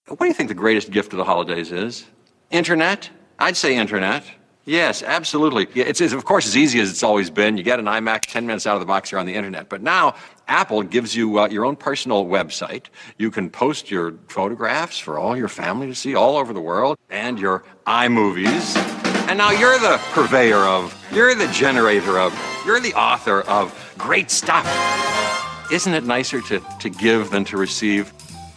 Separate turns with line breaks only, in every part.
What do you think the greatest gift of the holidays is? Internet? I'd say internet. Yes, absolutely. Yeah, it's of course as easy as it's always been. You get an iMac, 10 minutes out of the box, you're on the internet. But now Apple gives you your own personal website. You can post your photographs for all your family to see all over the world, and your iMovies. And now you're the purveyor of, you're the generator of, you're the author of great stuff. Isn't it nicer to give than to receive?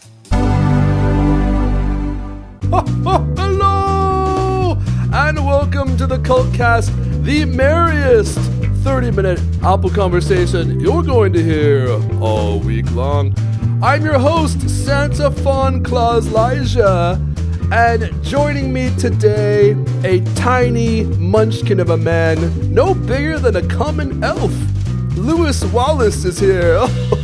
Hello, and welcome to the Cultcast, the merriest 30-minute Apple conversation you're going to hear all week long. I'm your host, Santa Fawn Claus Elijah, and joining me today, a tiny munchkin of a man, no bigger than a common elf. Lewis Wallace is here.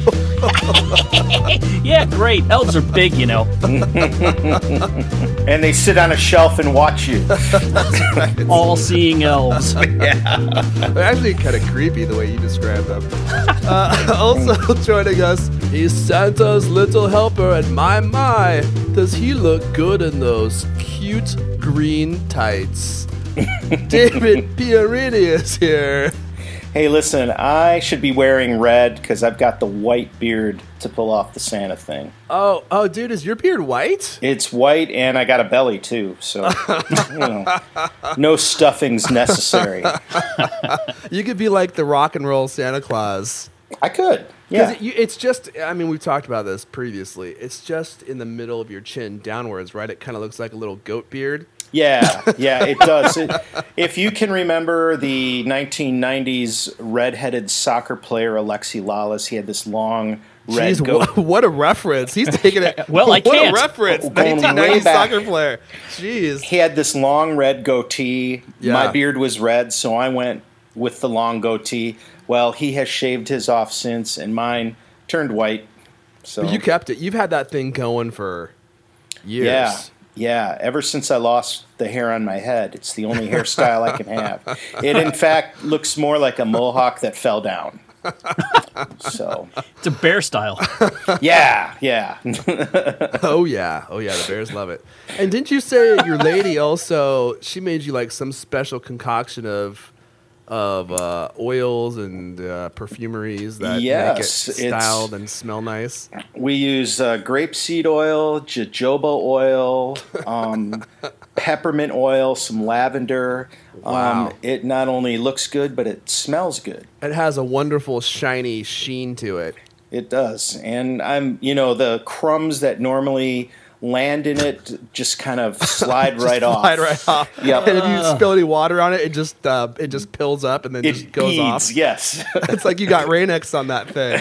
Yeah, great. Elves are big, you know.
And they sit on a shelf and watch you.
All-seeing elves.
Yeah.
They're actually kind of creepy the way you describe them. Also joining us is Santa's little helper, and my, does he look good in those cute green tights. David Pierini is here.
Hey, listen, I should be wearing red because I've got the white beard to pull off the Santa thing.
Oh, dude, is your beard white?
It's white, and I got a belly, too, so, no stuffings necessary.
You could be like the rock and roll Santa Claus.
I could, yeah.
It's just, I mean, we've talked about this previously. It's just in the middle of your chin downwards, right? It kind of looks like a little goat beard.
Yeah, it does. If you can remember the 1990s redheaded soccer player Alexi Lalas, he had this long red goat.
What a reference. He's taking it.
Well, I can't.
What a reference.
Going
1990s
way back.
soccer player. Jeez.
He had this long red goatee.
Yeah.
My beard was red, so I went with the long goatee. Well, he has shaved his off since, and mine turned white. So
But you kept it. You've had that thing going for years.
Yeah, ever since I lost the hair on my head, it's the only hairstyle I can have. It, in fact, looks more like a mohawk that fell down. So,
It's a bear style.
yeah.
Oh, yeah. The Bears love it. And didn't you say your lady also, she made you like some special concoction of oils and perfumeries that make it styled and smell nice?
We use grapeseed oil, jojoba oil, peppermint oil, some lavender.
Wow.
It not only looks good, but it smells good.
It has a wonderful shiny sheen to it.
It does. And the crumbs that normally land in it just kind of slide right off.
Slide right off.
Yep.
And if you spill any water on it, it just pills up and then just goes
beads,
off.
Yes.
It's like you got Rain-X on that thing.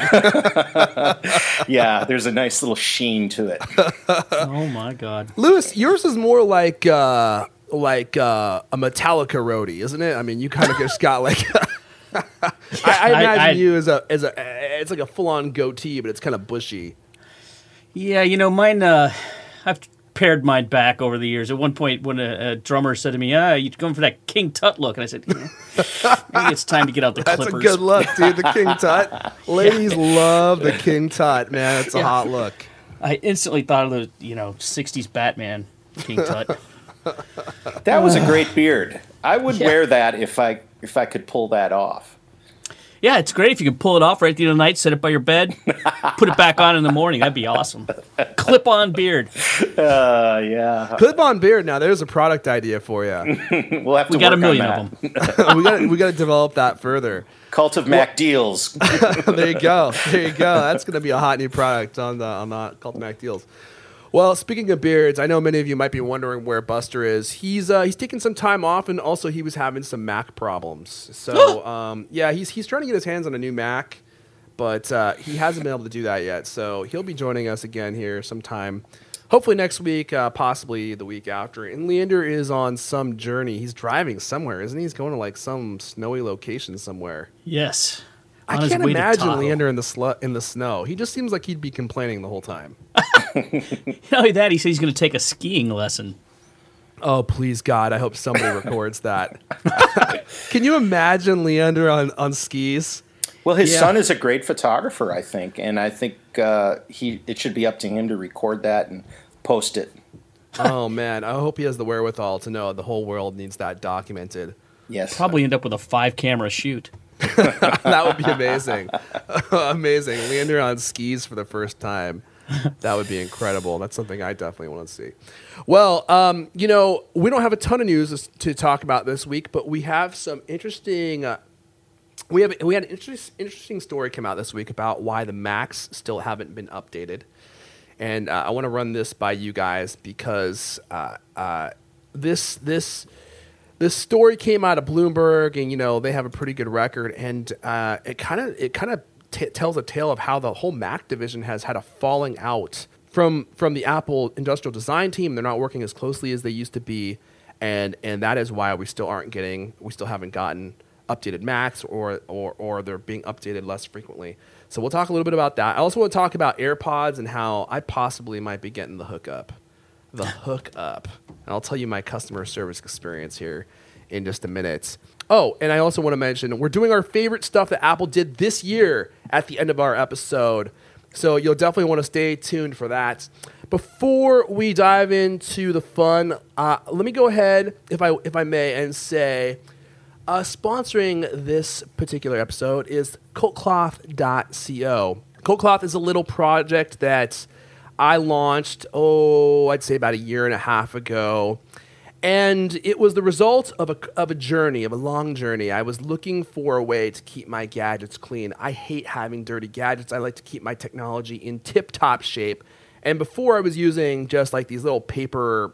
Yeah, there's a nice little sheen to it.
Oh, my God.
Lewis, yours is more like a Metallica roadie, isn't it? I mean, you kind of just got like. I imagine you as it's like a full-on goatee, but it's kind of bushy.
Yeah, mine, I've pared mine back over the years. At one point, when a drummer said to me, you're going for that King Tut look. And I said, maybe it's time to get out the
That's
clippers.
a good look, dude. The King Tut. Ladies love the King Tut, man. It's a hot look.
I instantly thought of the, 60s Batman King Tut.
That was a great beard. I would wear that if I could pull that off.
Yeah, it's great if you can pull it off right at the end of the night, set it by your bed, put it back on in the morning. That'd be awesome. Clip-on beard.
Yeah.
Clip-on beard. Now, there's a product idea for you.
We'll have to
We got a
work
million
on
of
that.
them.
we got to develop that further.
Cult of Mac deals.
There you go. That's going to be a hot new product on the Cult of Mac Deals. Well, speaking of beards, I know many of you might be wondering where Buster is. He's taking some time off, and also he was having some Mac problems. So, he's trying to get his hands on a new Mac, but he hasn't been able to do that yet. So he'll be joining us again here sometime, hopefully next week, possibly the week after. And Leander is on some journey. He's driving somewhere, isn't he? He's going to like some snowy location somewhere.
Yes.
I can't imagine Leander in the snow. He just seems like he'd be complaining the whole time.
Not only that, he said he's going to take a skiing lesson.
Oh, please, God, I hope somebody records that. Can you imagine Leander on skis?
Well, his son is a great photographer, I think, and I think it should be up to him to record that and post it.
Oh man, I hope he has the wherewithal to know the whole world needs that documented.
Yes.
Probably end up with a 5-camera shoot.
That would be amazing. Amazing. Leander on skis for the first time. That would be incredible. That's something I definitely want to see. Well, we don't have a ton of news to talk about this week, but we have some interesting. We had an interesting story come out this week about why the Macs still haven't been updated, and I want to run this by you guys because this story came out of Bloomberg, and they have a pretty good record, and it kind of tells a tale of how the whole Mac division has had a falling out from the Apple industrial design team. They're not working as closely as they used to be, and that is why we still haven't gotten updated Macs, or they're being updated less frequently. So we'll talk a little bit about that. I also want to talk about AirPods and how I possibly might be getting the hookup. And I'll tell you my customer service experience here in just a minute. Oh, and I also want to mention we're doing our favorite stuff that Apple did this year at the end of our episode. So you'll definitely want to stay tuned for that. Before we dive into the fun, let me go ahead, if I may, and say sponsoring this particular episode is coatcloth.co. Coatcloth is a little project that I launched, I'd say about a year and a half ago. And it was the result of a long journey. I was looking for a way to keep my gadgets clean. I hate having dirty gadgets. I like to keep my technology in tip-top shape. And before I was using just like these little paper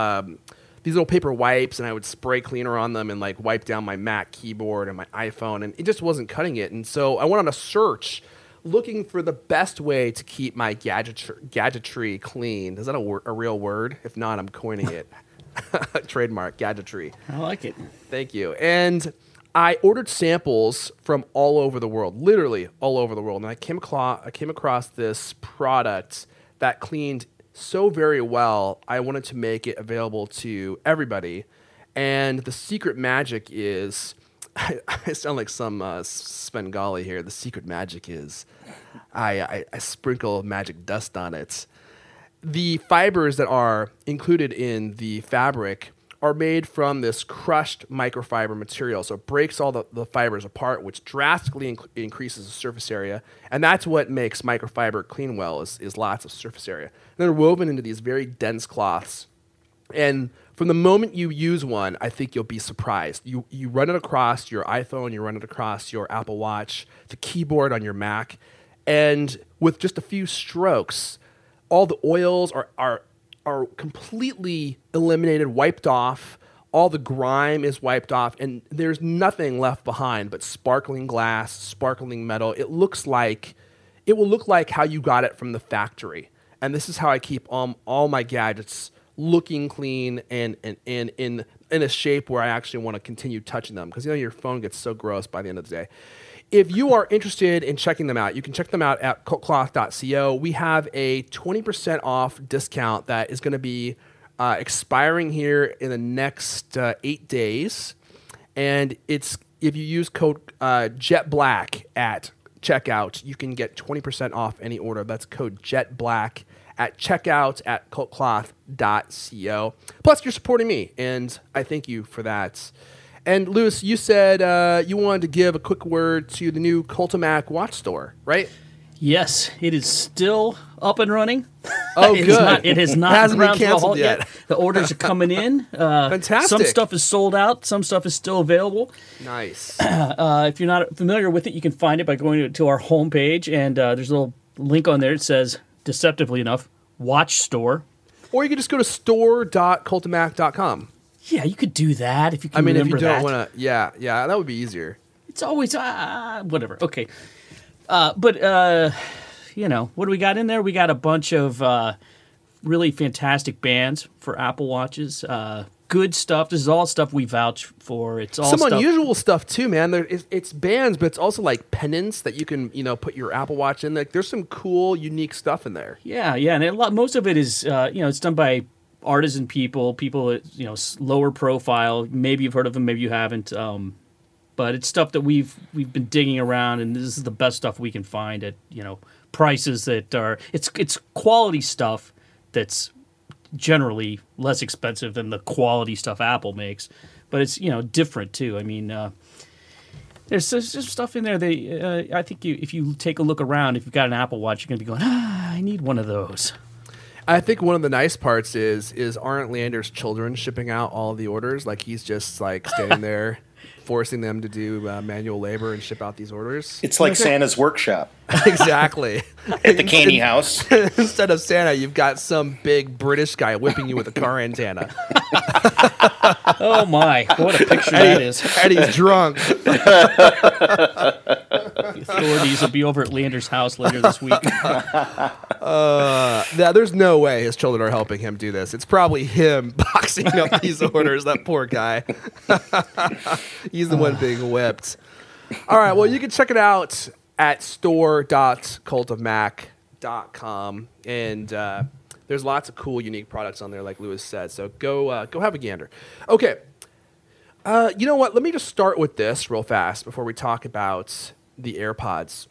wipes, and I would spray cleaner on them and like wipe down my Mac keyboard and my iPhone, and it just wasn't cutting it. And so I went on a search looking for the best way to keep my gadgetry clean. Is that a real word? If not, I'm coining it. Trademark, gadgetry.
I like it.
Thank you. And I ordered samples from all over the world, literally all over the world. And I came across this product that cleaned so very well, I wanted to make it available to everybody. And the secret magic is, I sound like some Svengali here. The secret magic is I sprinkle magic dust on it. The fibers that are included in the fabric are made from this crushed microfiber material. So it breaks all the fibers apart, which drastically increases the surface area. And that's what makes microfiber clean well, is lots of surface area. And they're woven into these very dense cloths. And from the moment you use one, I think you'll be surprised. You run it across your iPhone, you run it across your Apple Watch, the keyboard on your Mac, and with just a few strokes, all the oils are completely eliminated, wiped off. All the grime is wiped off, and there's nothing left behind but sparkling glass, sparkling metal. It will look like how you got it from the factory. And this is how I keep all my gadgets looking clean and in a shape where I actually want to continue touching them, because your phone gets so gross by the end of the day. If you are interested in checking them out, you can check them out at coatcloth.co. We have a 20% off discount that is going to be expiring here in the next 8 days. And if you use code JETBLACK at checkout, you can get 20% off any order. That's code JETBLACK at checkout at coatcloth.co. Plus, you're supporting me, and I thank you for that. And Louis, you said you wanted to give a quick word to the new Cultimac watch store, right?
Yes, it is still up and running.
Oh, good.
It has not
hasn't been
ground to a
canceled
halt
yet.
The orders are coming in.
Fantastic.
Some stuff is sold out. Some stuff is still available.
Nice.
If you're not familiar with it, you can find it by going to our homepage, and there's a little link on there. It says, deceptively enough, Watch Store.
Or you can just go to store.cultimac.com.
Yeah, you could do that if you can
if
remember
you don't
that.
want to, yeah, that would be easier.
It's always, whatever. Okay. But what do we got in there? We got a bunch of really fantastic bands for Apple Watches. Good stuff. This is all stuff we vouch for. It's all
some
stuff.
unusual stuff too, man. It's bands, but it's also like pendants that you can, put your Apple Watch in. Like, there's some cool, unique stuff in there.
Yeah, and most of it is, it's done by artisan people, lower profile. Maybe you've heard of them, maybe you haven't. But it's stuff that we've been digging around, and this is the best stuff we can find at prices that are it's quality stuff that's generally less expensive than the quality stuff Apple makes, but it's different too. I mean, there's just stuff in there that I think if you take a look around, if you've got an Apple Watch, you're gonna be going, I need one of those.
I think one of the nice parts is aren't Leander's children shipping out all of the orders? Like he's just like standing there, forcing them to do manual labor and ship out these orders.
It's like Santa's workshop
Exactly.
at the candy house.
Instead of Santa, you've got some big British guy whipping you with a car antenna.
Oh my, what a picture that is.
And he's drunk.
The authorities will be over at Leander's house later this week.
There's no way his children are helping him do this. It's probably him boxing up these orders, that poor guy. He's the one being whipped. All right, well, you can check it out at store.cultofmac.com. And there's lots of cool, unique products on there, like Lewis said. So go have a gander. Okay. You know what? Let me just start with this real fast before we talk about the AirPods.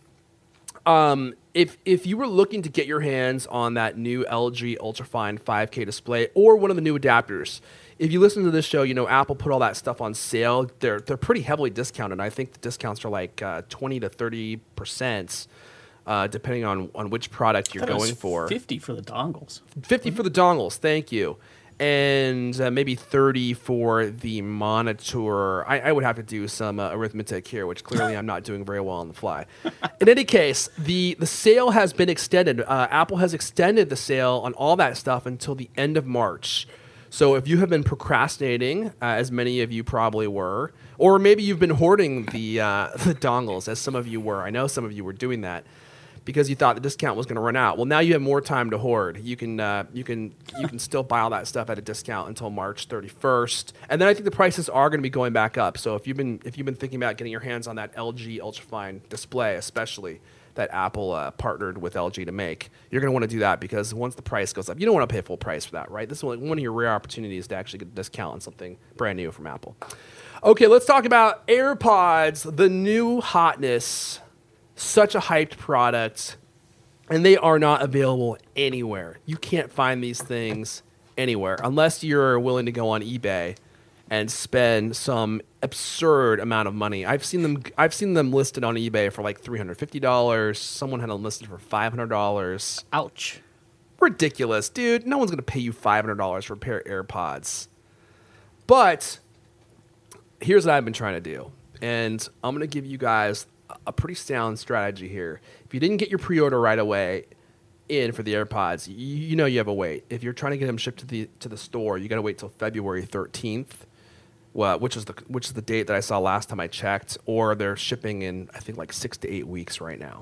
If you were looking to get your hands on that new LG Ultrafine 5K display or one of the new adapters, if you listen to this show, Apple put all that stuff on sale. They're pretty heavily discounted. I think the discounts are like 20 to 30%, depending on which product you're going for.
50 for the dongles.
50 for the dongles. Thank you. And maybe 30 for the monitor. I would have to do some arithmetic here, which clearly I'm not doing very well on the fly. In any case, the sale has been extended. Apple has extended the sale on all that stuff until the end of March. So if you have been procrastinating, as many of you probably were, or maybe you've been hoarding the dongles, as some of you were. I know some of you were doing that because you thought the discount was going to run out. Well, now you have more time to hoard. You can still buy all that stuff at a discount until March 31st, and then I think the prices are going to be going back up. So if you've been thinking about getting your hands on that LG Ultrafine display, especially that Apple partnered with LG to make, you're going to want to do that because once the price goes up, you don't want to pay full price for that, right? This is one of your rare opportunities to actually get a discount on something brand new from Apple. Okay, let's talk about AirPods, the new hotness. Such a hyped product, and they are not available anywhere. You can't find these things anywhere unless you're willing to go on eBay and spend some absurd amount of money. I've seen them listed on eBay for like $350. Someone had them listed for $500.
Ouch.
Ridiculous, dude. No one's going to pay you $500 for a pair of AirPods. But here's what I've been trying to do, and I'm going to give you guys a pretty sound strategy here. If you didn't get your pre-order right away in for the AirPods, you know you have a wait. If you're trying to get them shipped to the store, you got to wait till February 13th. Well, which is the date that I saw last time I checked, or they're shipping in I think like 6 to 8 weeks right now.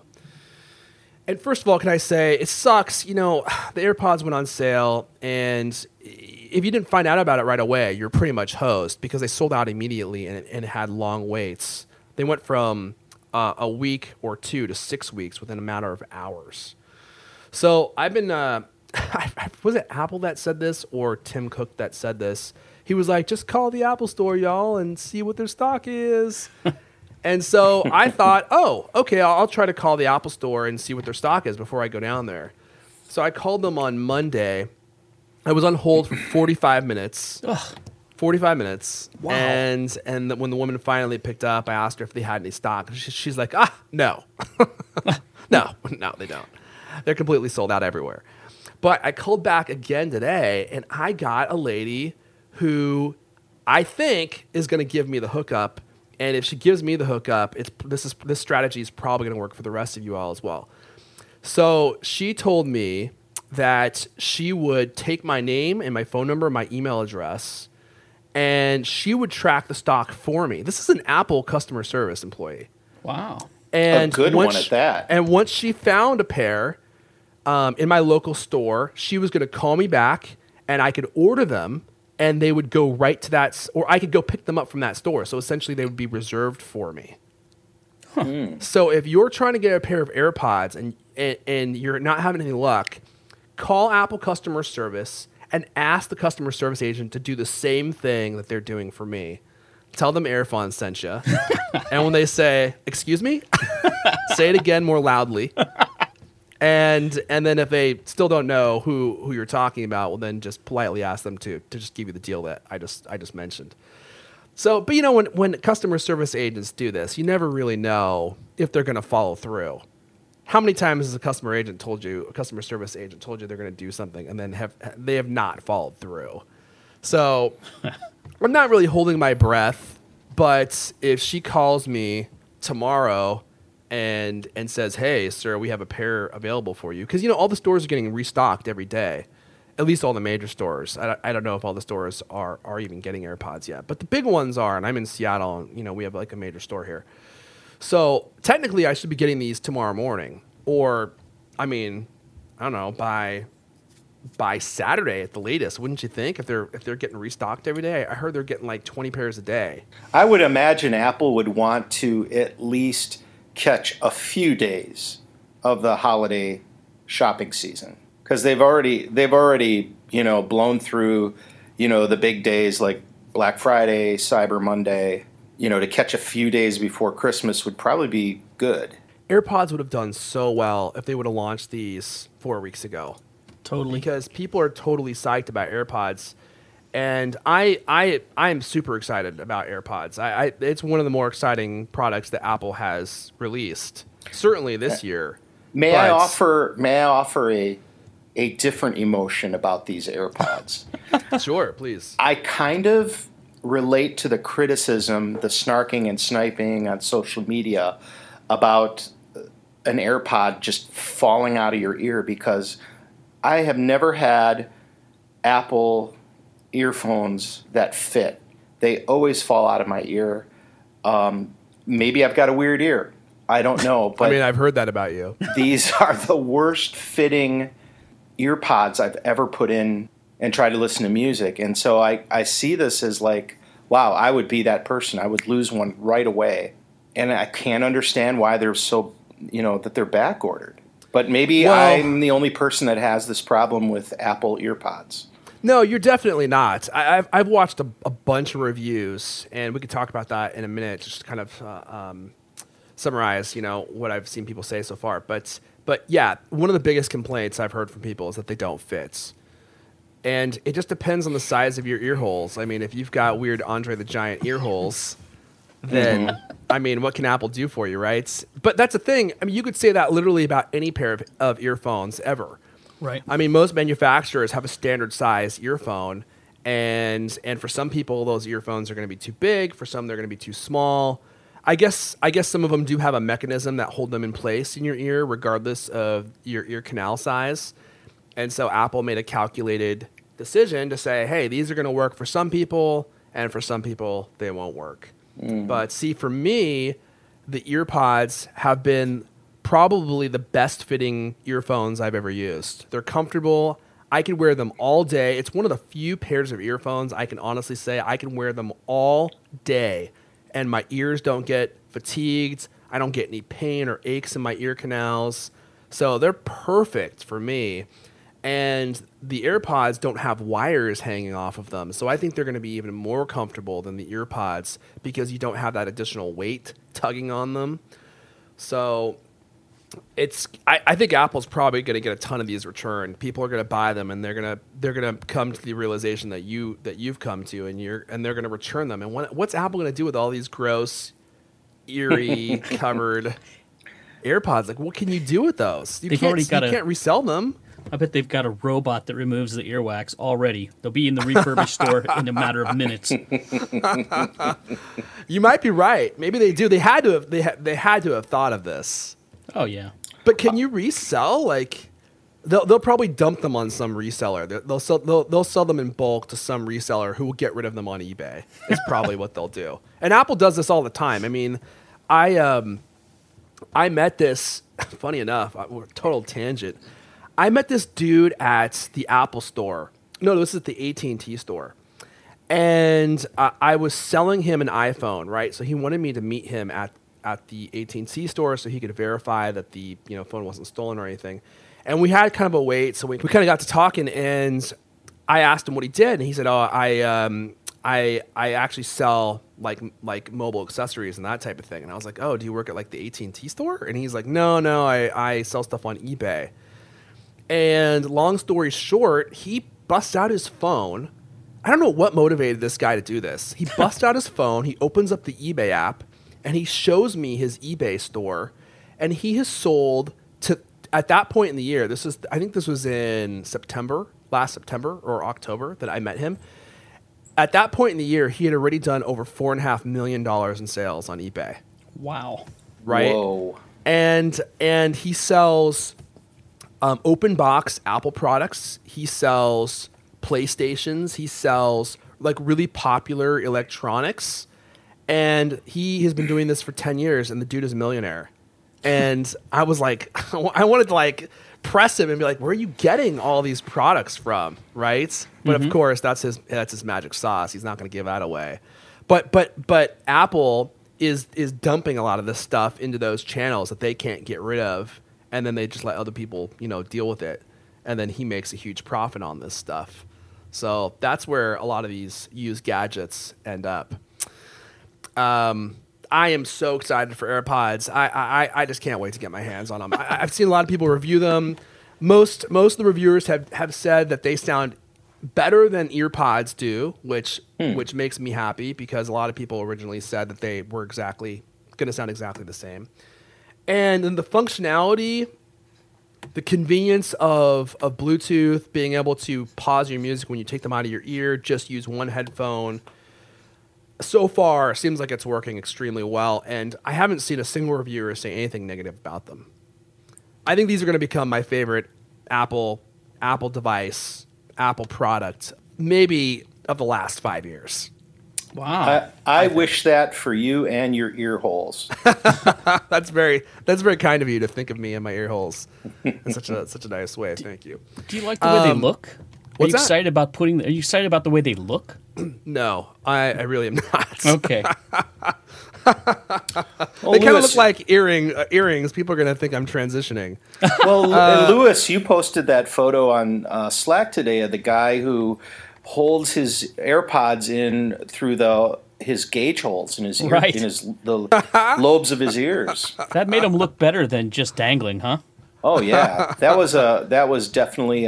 And first of all, can I say it sucks? The AirPods went on sale, and if you didn't find out about it right away, you're pretty much hosed because they sold out immediately and it had long waits. They went from a week or 2 to 6 weeks within a matter of hours. So I've been, was it Apple that said this or Tim Cook that said this? He was like, just call the Apple store, y'all, and see what their stock is. And so I thought, oh, okay, I'll try to call the Apple store and see what their stock is before I go down there. So I called them on Monday. I was on hold for 45 minutes.
Ugh.
45 minutes.
Wow.
And when the woman finally picked up, I asked her if they had any stock. She's like, no. no, they don't. They're completely sold out everywhere. But I called back again today, and I got a lady who I think is going to give me the hookup. And if she gives me the hookup, this strategy is probably going to work for the rest of you all as well. So she told me that she would take my name and my phone number, my email address, and she would track the stock for me. This is an Apple customer service employee.
Wow.
And
a good one at that.
And once she found a pair in my local store, she was going to call me back, and I could order them, and they would go right to that, or I could go pick them up from that store. So essentially, they would be reserved for me. Huh. So if you're trying to get a pair of AirPods and you're not having any luck, call Apple customer service and ask the customer service agent to do the same thing that they're doing for me. Tell them Airfon sent you. And when they say, excuse me, say it again more loudly. And then if they still don't know who you're talking about, well, then just politely ask them to just give you the deal that I just mentioned. So, but when customer service agents do this, you never really know if they're going to follow through. How many times has a customer service agent told you they're going to do something and then they have not followed through? So I'm not really holding my breath, but if she calls me tomorrow and says, "Hey, sir, we have a pair available for you," because all the stores are getting restocked every day, at least all the major stores. I don't know if all the stores are even getting AirPods yet, but the big ones are. And I'm in Seattle, and we have like a major store here. So technically, I should be getting these tomorrow morning, or I don't know, by Saturday at the latest, wouldn't you think? If they're getting restocked every day, I heard they're getting like 20 pairs a day.
I would imagine Apple would want to at least catch a few days of the holiday shopping season, because they've already blown through the big days like Black Friday, Cyber Monday. To catch a few days before Christmas would probably be good.
AirPods would have done so well if they would have launched these 4 weeks ago.
Totally.
Because people are totally psyched about AirPods. And I am super excited about AirPods. It's one of the more exciting products that Apple has released, certainly this year.
May I offer a different emotion about these AirPods?
Sure, please.
I kind of relate to the criticism, the snarking and sniping on social media about an AirPod just falling out of your ear, because I have never had Apple earphones that fit. They always fall out of my ear. Maybe I've got a weird ear. I don't know. But
I've heard that about you.
These are the worst fitting earpods I've ever put in and tried to listen to music. And so I see this as like, wow, I would be that person. I would lose one right away. And I can't understand why they're so, that they're back ordered. But maybe I'm the only person that has this problem with Apple earpods.
No, you're definitely not. I've watched a bunch of reviews, and we could talk about that in a minute, just to kind of summarize, what I've seen people say so far. But yeah, one of the biggest complaints I've heard from people is that they don't fit. And it just depends on the size of your ear holes. If you've got weird Andre the Giant ear holes, then, what can Apple do for you, right? But that's the thing. You could say that literally about any pair of earphones ever.
Right.
Most manufacturers have a standard size earphone, and for some people, those earphones are going to be too big. For some, they're going to be too small. I guess some of them do have a mechanism that hold them in place in your ear, regardless of your ear canal size. And so Apple made a calculated decision to say, hey, these are going to work for some people, and for some people, they won't work. But see, for me, the EarPods have been probably the best fitting earphones I've ever used. They're comfortable. I can wear them all day. It's one of the few pairs of earphones I can honestly say I can wear them all day, and my ears don't get fatigued. I don't get any pain or aches in my ear canals. So they're perfect for me. And the AirPods don't have wires hanging off of them. So I think they're going to be even more comfortable than the EarPods because you don't have that additional weight tugging on them. So I think Apple's probably going to get a ton of these returned. People are going to buy them, and they're going to come to the realization that you've come to, and they're going to return them. And what's Apple going to do with all these gross, eerie covered AirPods? Like, what can you do with those? You can't resell them.
I bet they've got a robot that removes the earwax already. They'll be in the refurbished store in a matter of minutes.
You might be right. Maybe they do. They had to have thought of this.
Oh yeah.
But can you resell? Like, they'll probably dump them on some reseller. They'll sell them in bulk to some reseller who will get rid of them on eBay. Is probably what they'll do. And Apple does this all the time. I met this. Funny enough, total tangent. I met this dude at the Apple store. No, this is the AT&T store. And I was selling him an iPhone, right? So he wanted me to meet him at the AT&T store so he could verify that the phone wasn't stolen or anything. And we had kind of a wait, so we kind of got to talking, and I asked him what he did, and he said, I actually sell like mobile accessories and that type of thing. And I was like, oh, do you work at like the AT&T store? And he's like, no, I sell stuff on eBay. And long story short, he busts out his phone. I don't know what motivated this guy to do this. He busts out his phone, he opens up the eBay app, and he shows me his eBay store. And he has sold to, at that point in the year, I think this was in last September or October that I met him. At that point in the year, he had already done over $4.5 million in sales on eBay.
Wow.
Right?
Whoa.
And he sells open box Apple products. He sells PlayStations. He sells like really popular electronics. And he has been doing this for 10 years, and the dude is a millionaire. And I was like, I wanted to like press him and be like, where are you getting all these products from? Right. But of course, that's his magic sauce. He's not going to give that away. But Apple is dumping a lot of this stuff into those channels that they can't get rid of. And then they just let other people, deal with it. And then he makes a huge profit on this stuff. So that's where a lot of these used gadgets end up. I am so excited for AirPods. I just can't wait to get my hands on them. I've seen a lot of people review them. Most of the reviewers have said that they sound better than EarPods do, which makes me happy because a lot of people originally said that they were going to sound exactly the same. And then the functionality, the convenience of Bluetooth, being able to pause your music when you take them out of your ear, just use one headphone. So far, seems like it's working extremely well, and I haven't seen a single reviewer say anything negative about them. I think these are going to become my favorite Apple device, Apple product, maybe of the last 5 years.
Wow.
I wish that for you and your ear holes.
That's very kind of you to think of me and my ear holes in such a nice way. Thank you.
Do you like the way they look? Are you
that?
excited about Are you excited about the way they look?
No, I really am not.
Okay.
They kind of look like earrings. People are going to think I'm transitioning.
Well, and Lewis, you posted that photo on Slack today of the guy who holds his AirPods in through his gauge holes in his ear,
Right.
the lobes of his ears.
That made them look better than just dangling, huh?
Oh yeah, that was definitely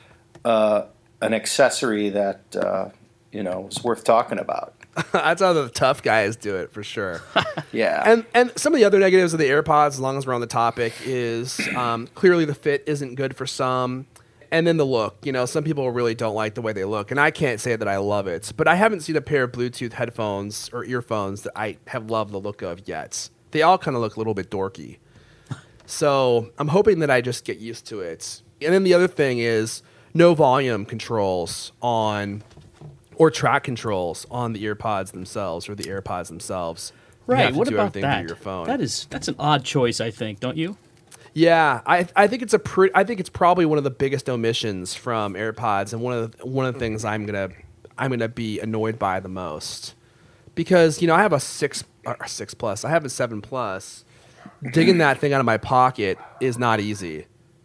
an accessory that was worth talking about.
That's how the tough guys do it for sure.
Yeah,
And some of the other negatives of the AirPods, as long as we're on the topic, is clearly the fit isn't good for some. And then the look, some people really don't like the way they look. And I can't say that I love it. But I haven't seen a pair of Bluetooth headphones or earphones that I have loved the look of yet. They all kind of look a little bit dorky. So I'm hoping that I just get used to it. And then the other thing is no volume controls or track controls on the earpods themselves or the AirPods themselves. You have
Right.
to
What
do
about
everything
that?
through your phone.
That's an odd choice, I think, don't you?
Yeah, I think it's probably one of the biggest omissions from AirPods, and one of the things I'm gonna be annoyed by the most, because I have a 6 Plus, I have a 7 Plus. Digging that thing out of my pocket is not easy,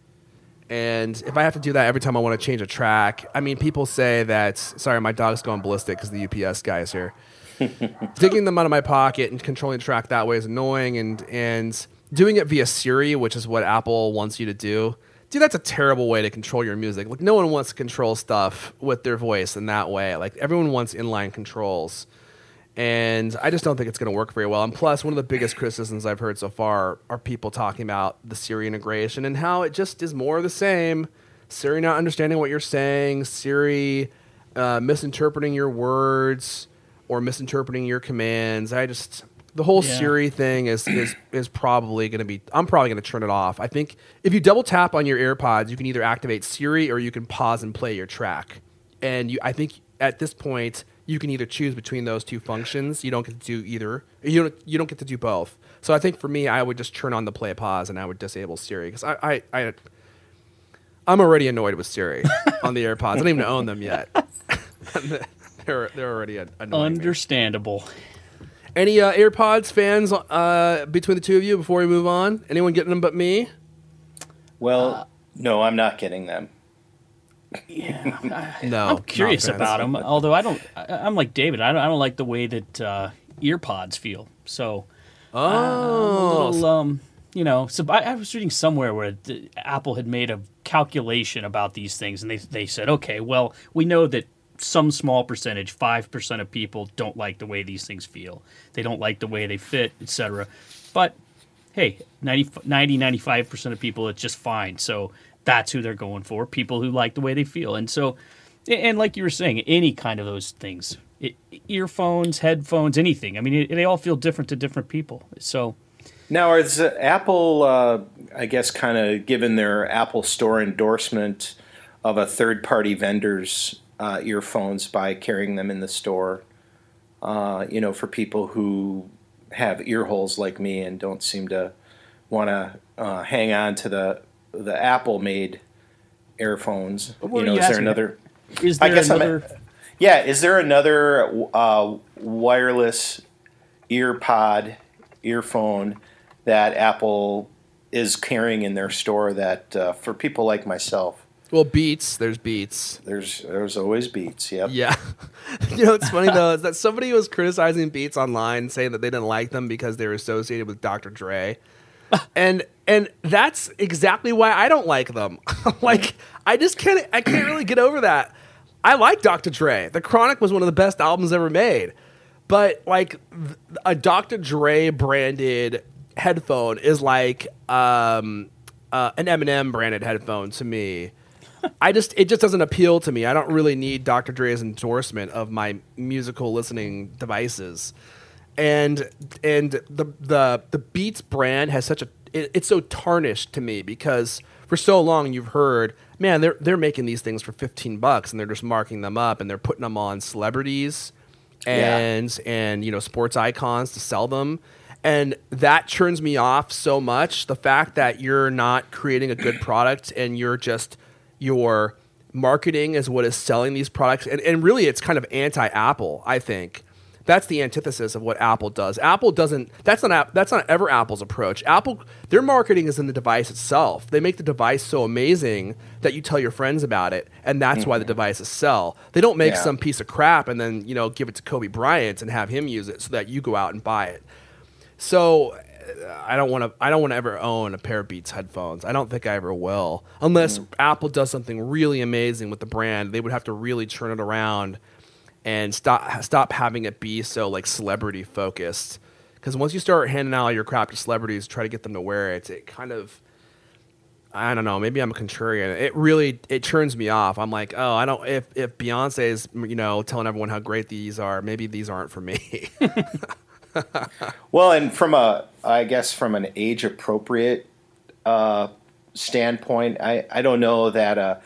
and if I have to do that every time I want to change a track, I mean, people say that. Sorry, my dog's going ballistic because the UPS guy is here. Digging them out of my pocket and controlling the track that way is annoying, and doing it via Siri, which is what Apple wants you to do, dude, that's a terrible way to control your music. Like, no one wants to control stuff with their voice in that way. Like, everyone wants inline controls. And I just don't think it's going to work very well. And plus, one of the biggest criticisms I've heard so far are people talking about the Siri integration and how it just is more of the same. Siri not understanding what you're saying, Siri misinterpreting your words or misinterpreting your commands. The whole Siri thing is probably going to be. I'm probably going to turn it off. I think if you double tap on your AirPods, you can either activate Siri or you can pause and play your track. And I think at this point you can either choose between those two functions. You don't get to do either. You don't get to do both. So I think for me, I would just turn on the play pause and I would disable Siri because I'm already annoyed with Siri on the AirPods. I don't even own them yet. they're already annoying.
Understandable.
Me. Any AirPods fans between the two of you before we move on? Anyone getting them but me?
Well, no, I'm not getting them.
Yeah.
No.
I'm curious
not fans.
about them, although I'm like David. I don't like the way that ear pods feel. So,
Oh,
so I was reading somewhere where Apple had made a calculation about these things, and they said, okay, well, we know that some small percentage, 5% of people don't like the way these things feel. They don't like the way they fit, etc. But hey, 95% of people, it's just fine. So that's who they're going for, people who like the way they feel. And so, and like you were saying, any kind of those things, earphones, headphones, anything. I mean, they all feel different to different people. So
Now, is Apple, I guess, kind of given their Apple Store endorsement of a third-party vendor's earphones by carrying them in the store, for people who have ear holes like me and don't seem to want to hang on to the Apple-made earphones.
What
Is there another?
Is there another?
Is there another wireless earphone that Apple is carrying in their store that for people like myself?
well, Beats. There's Beats.
There's always Beats. Yep.
Yeah. What's funny though is that somebody was criticizing Beats online, saying that they didn't like them because they were associated with Dr. Dre, and that's exactly why I don't like them. Like I can't really get over that. I like Dr. Dre. The Chronic was one of the best albums ever made, but like a Dr. Dre branded headphone is like an Eminem branded headphone to me. It just doesn't appeal to me. I don't really need Dr. Dre's endorsement of my musical listening devices. And the Beats brand has it's so tarnished to me because for so long you've heard, man, they're making these things for $15 and they're just marking them up and they're putting them on celebrities and sports icons to sell them. And that turns me off so much. The fact that you're not creating a good product and your marketing is what is selling these products. And really it's kind of anti-Apple, I think. That's the antithesis of what Apple does. Apple doesn't. That's not ever Apple's approach. Apple, their marketing is in the device itself. They make the device so amazing that you tell your friends about it, and that's why the devices sell. They don't make some piece of crap and then give it to Kobe Bryant and have him use it so that you go out and buy it. So I don't want to ever own a pair of Beats headphones. I don't think I ever will, unless Apple does something really amazing with the brand. They would have to really turn it around and stop having it be so like celebrity focused. Because once you start handing out all your crap to celebrities, try to get them to wear it, it kind of, I don't know, maybe I'm a contrarian. It turns me off. I'm like, oh, I don't. If Beyonce is telling everyone how great these are, maybe these aren't for me. Well,
and from an age appropriate standpoint, I don't know that a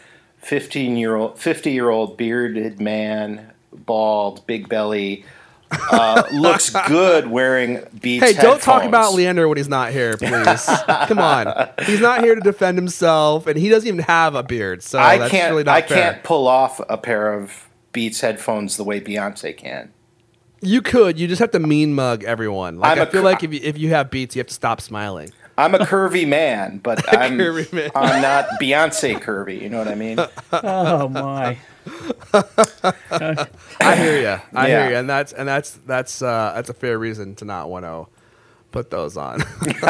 50-year-old bearded man, bald, big belly, looks good wearing Beats
Hey, don't
headphones.
talk about Leander when he's not here, please. Come on. He's not here to defend himself, and he doesn't even have a beard, so that's really not fair.
I can't pull off a pair of Beats headphones the way Beyonce can.
You could. You just have to mean mug everyone. Like I feel like if you have Beats, you have to stop smiling.
I'm a curvy man, but I'm
curvy man.
I'm not Beyonce curvy. You know what I mean?
Oh my!
I hear you. I hear you, and that's a fair reason to not want to put those on.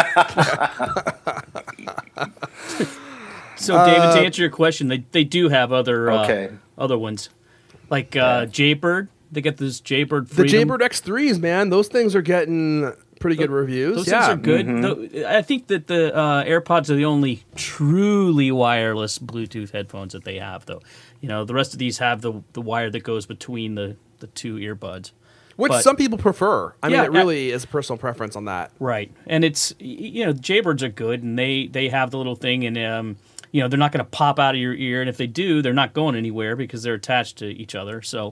So, David, to answer your question, they do have other ones, like Jaybird. They get this Jaybird Freedom.
The Jaybird X3s, man, those things are getting pretty good reviews.
Those things are good. Mm-hmm. I think that the AirPods are the only truly wireless Bluetooth headphones that they have, though. The rest of these have the wire that goes between the two earbuds.
Which some people prefer. I mean, it really is a personal preference on that.
Right. And it's, Jaybirds are good, and they have the little thing, and, they're not going to pop out of your ear. And if they do, they're not going anywhere because they're attached to each other. So,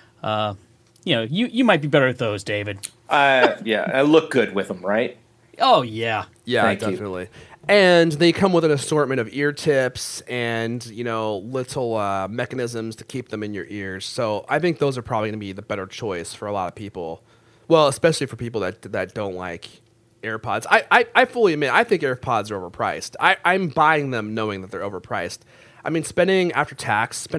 you might be better at those, David.
I look good with them, right?
Oh, yeah.
Yeah,
Thank
definitely.
You.
And they come with an assortment of ear tips and, little mechanisms to keep them in your ears. So I think those are probably going to be the better choice for a lot of people. Well, especially for people that don't like AirPods. I fully admit, I think AirPods are overpriced. I'm buying them knowing that they're overpriced. I mean, spending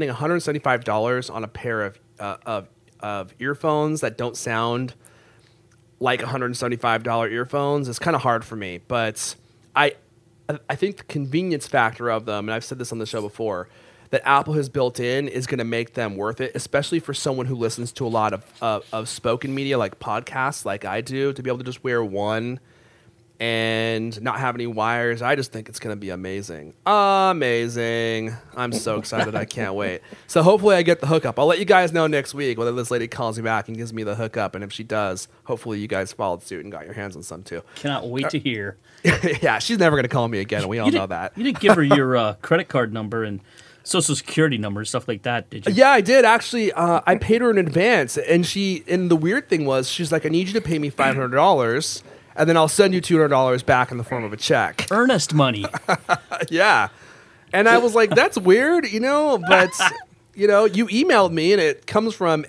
$175 on a pair of earphones that don't sound like $175 earphones. It's kind of hard for me, but I think the convenience factor of them, and I've said this on the show before, that Apple has built in is going to make them worth it, especially for someone who listens to a lot of spoken media like podcasts like I do, to be able to just wear one and not have any wires. I just think it's going to be amazing. Amazing. I'm so excited. I can't wait. So hopefully I get the hookup. I'll let you guys know next week whether this lady calls me back and gives me the hookup. And if she does, hopefully you guys followed suit and got your hands on some too.
Cannot wait to hear.
Yeah, she's never going to call me again. And we all know that.
You didn't give her your credit card number and social security number and stuff like that, did you?
Yeah, I did. Actually, I paid her in advance. And the weird thing was, she's like, I need you to pay me $500. And then I'll send you $200 back in the form of a check.
Earnest money.
Yeah. And I was like, that's weird, but, you emailed me and it comes from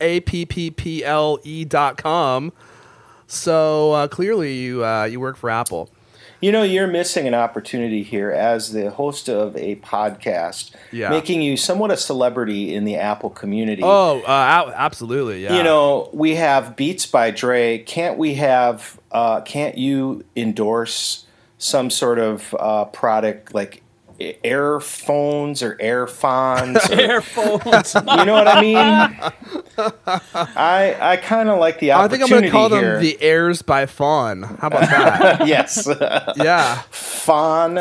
apple.com. So clearly you work for Apple.
You're missing an opportunity here as the host of a podcast, making you somewhat a celebrity in the Apple community.
Oh, absolutely, yeah.
We have Beats by Dre. Can't you endorse some sort of product like Airphones or Airphones?
Airphones.
You know what I mean? I kind of like the opportunity.
I think I'm going to call them
here.
the Airs by Fawn. How about that?
Yes.
Yeah.
Fun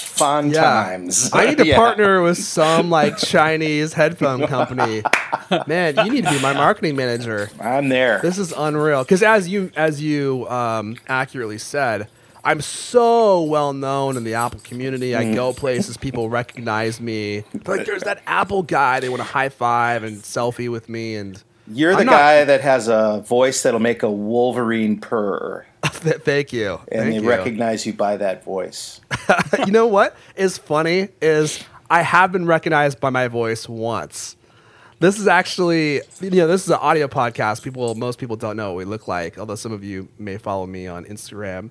times.
I need to partner with some Chinese headphone company. Man, you need to be my marketing manager.
I'm there.
This is unreal. Because as you accurately said, I'm so well known in the Apple community. I go places, people recognize me. They're like, there's that Apple guy. They want to high five and selfie with me. And
you're the guy that has a voice that'll make a Wolverine purr.
Thank you.
And they recognize you by that voice.
You know what is funny is I have been recognized by my voice once. This is actually, this is an audio podcast. Most people don't know what we look like, although some of you may follow me on Instagram.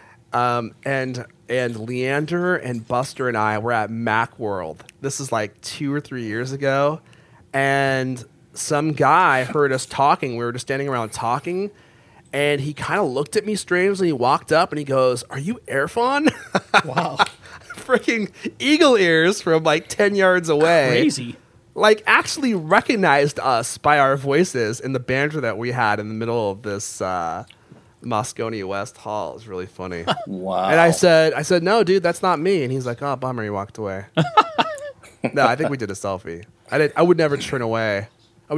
And Leander and Buster and I were at Macworld. This is 2 or 3 years ago. And some guy heard us talking. We were just standing around talking. And he kind of looked at me strangely. He walked up and he goes, "Are you Airphone?"
Wow.
Freaking eagle ears from 10 yards away.
Crazy.
Actually recognized us by our voices in the banter that we had in the middle of this, Moscone West Hall. Is really funny.
Wow.
And I said, "No, dude, that's not me." And he's like, "Oh, bummer." He walked away. No, I think we did a selfie. I would never turn away. A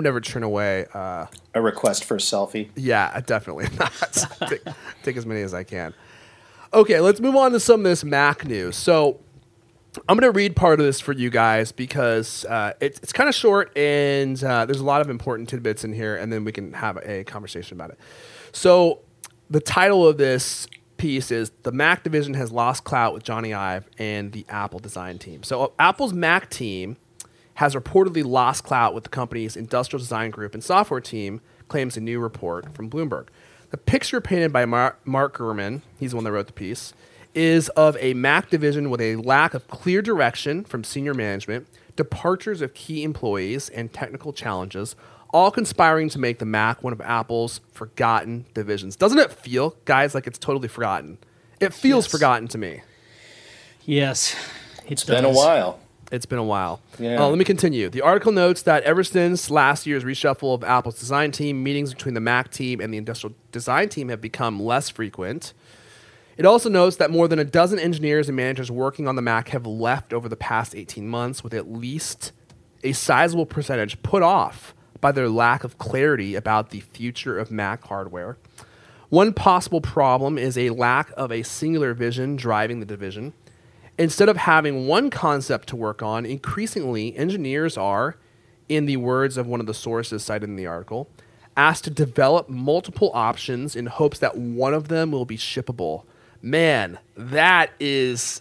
request for a selfie.
Yeah, definitely not. Take as many as I can. Okay, let's move on to some of this Mac news. So I'm going to read part of this for you guys because it's kind of short and there's a lot of important tidbits in here, and then we can have a conversation about it. So the title of this piece is "The Mac Division Has Lost Clout with Johnny Ive and the Apple Design Team." So Apple's Mac team has reportedly lost clout with the company's industrial design group and software team, claims a new report from Bloomberg. The picture painted by Mark Gurman, he's the one that wrote the piece, is of a Mac division with a lack of clear direction from senior management, departures of key employees, and technical challenges, all conspiring to make the Mac one of Apple's forgotten divisions. Doesn't it feel, guys, like it's totally forgotten? It feels forgotten to me.
Yes,
it's been a while.
It's been a while.
Yeah.
Let me continue. The article notes that ever since last year's reshuffle of Apple's design team, meetings between the Mac team and the industrial design team have become less frequent. It also notes that more than a dozen engineers and managers working on the Mac have left over the past 18 months, with at least a sizable percentage put off by their lack of clarity about the future of Mac hardware. One possible problem is a lack of a singular vision driving the division. Instead of having one concept to work on, increasingly engineers are, in the words of one of the sources cited in the article, asked to develop multiple options in hopes that one of them will be shippable. Man, that is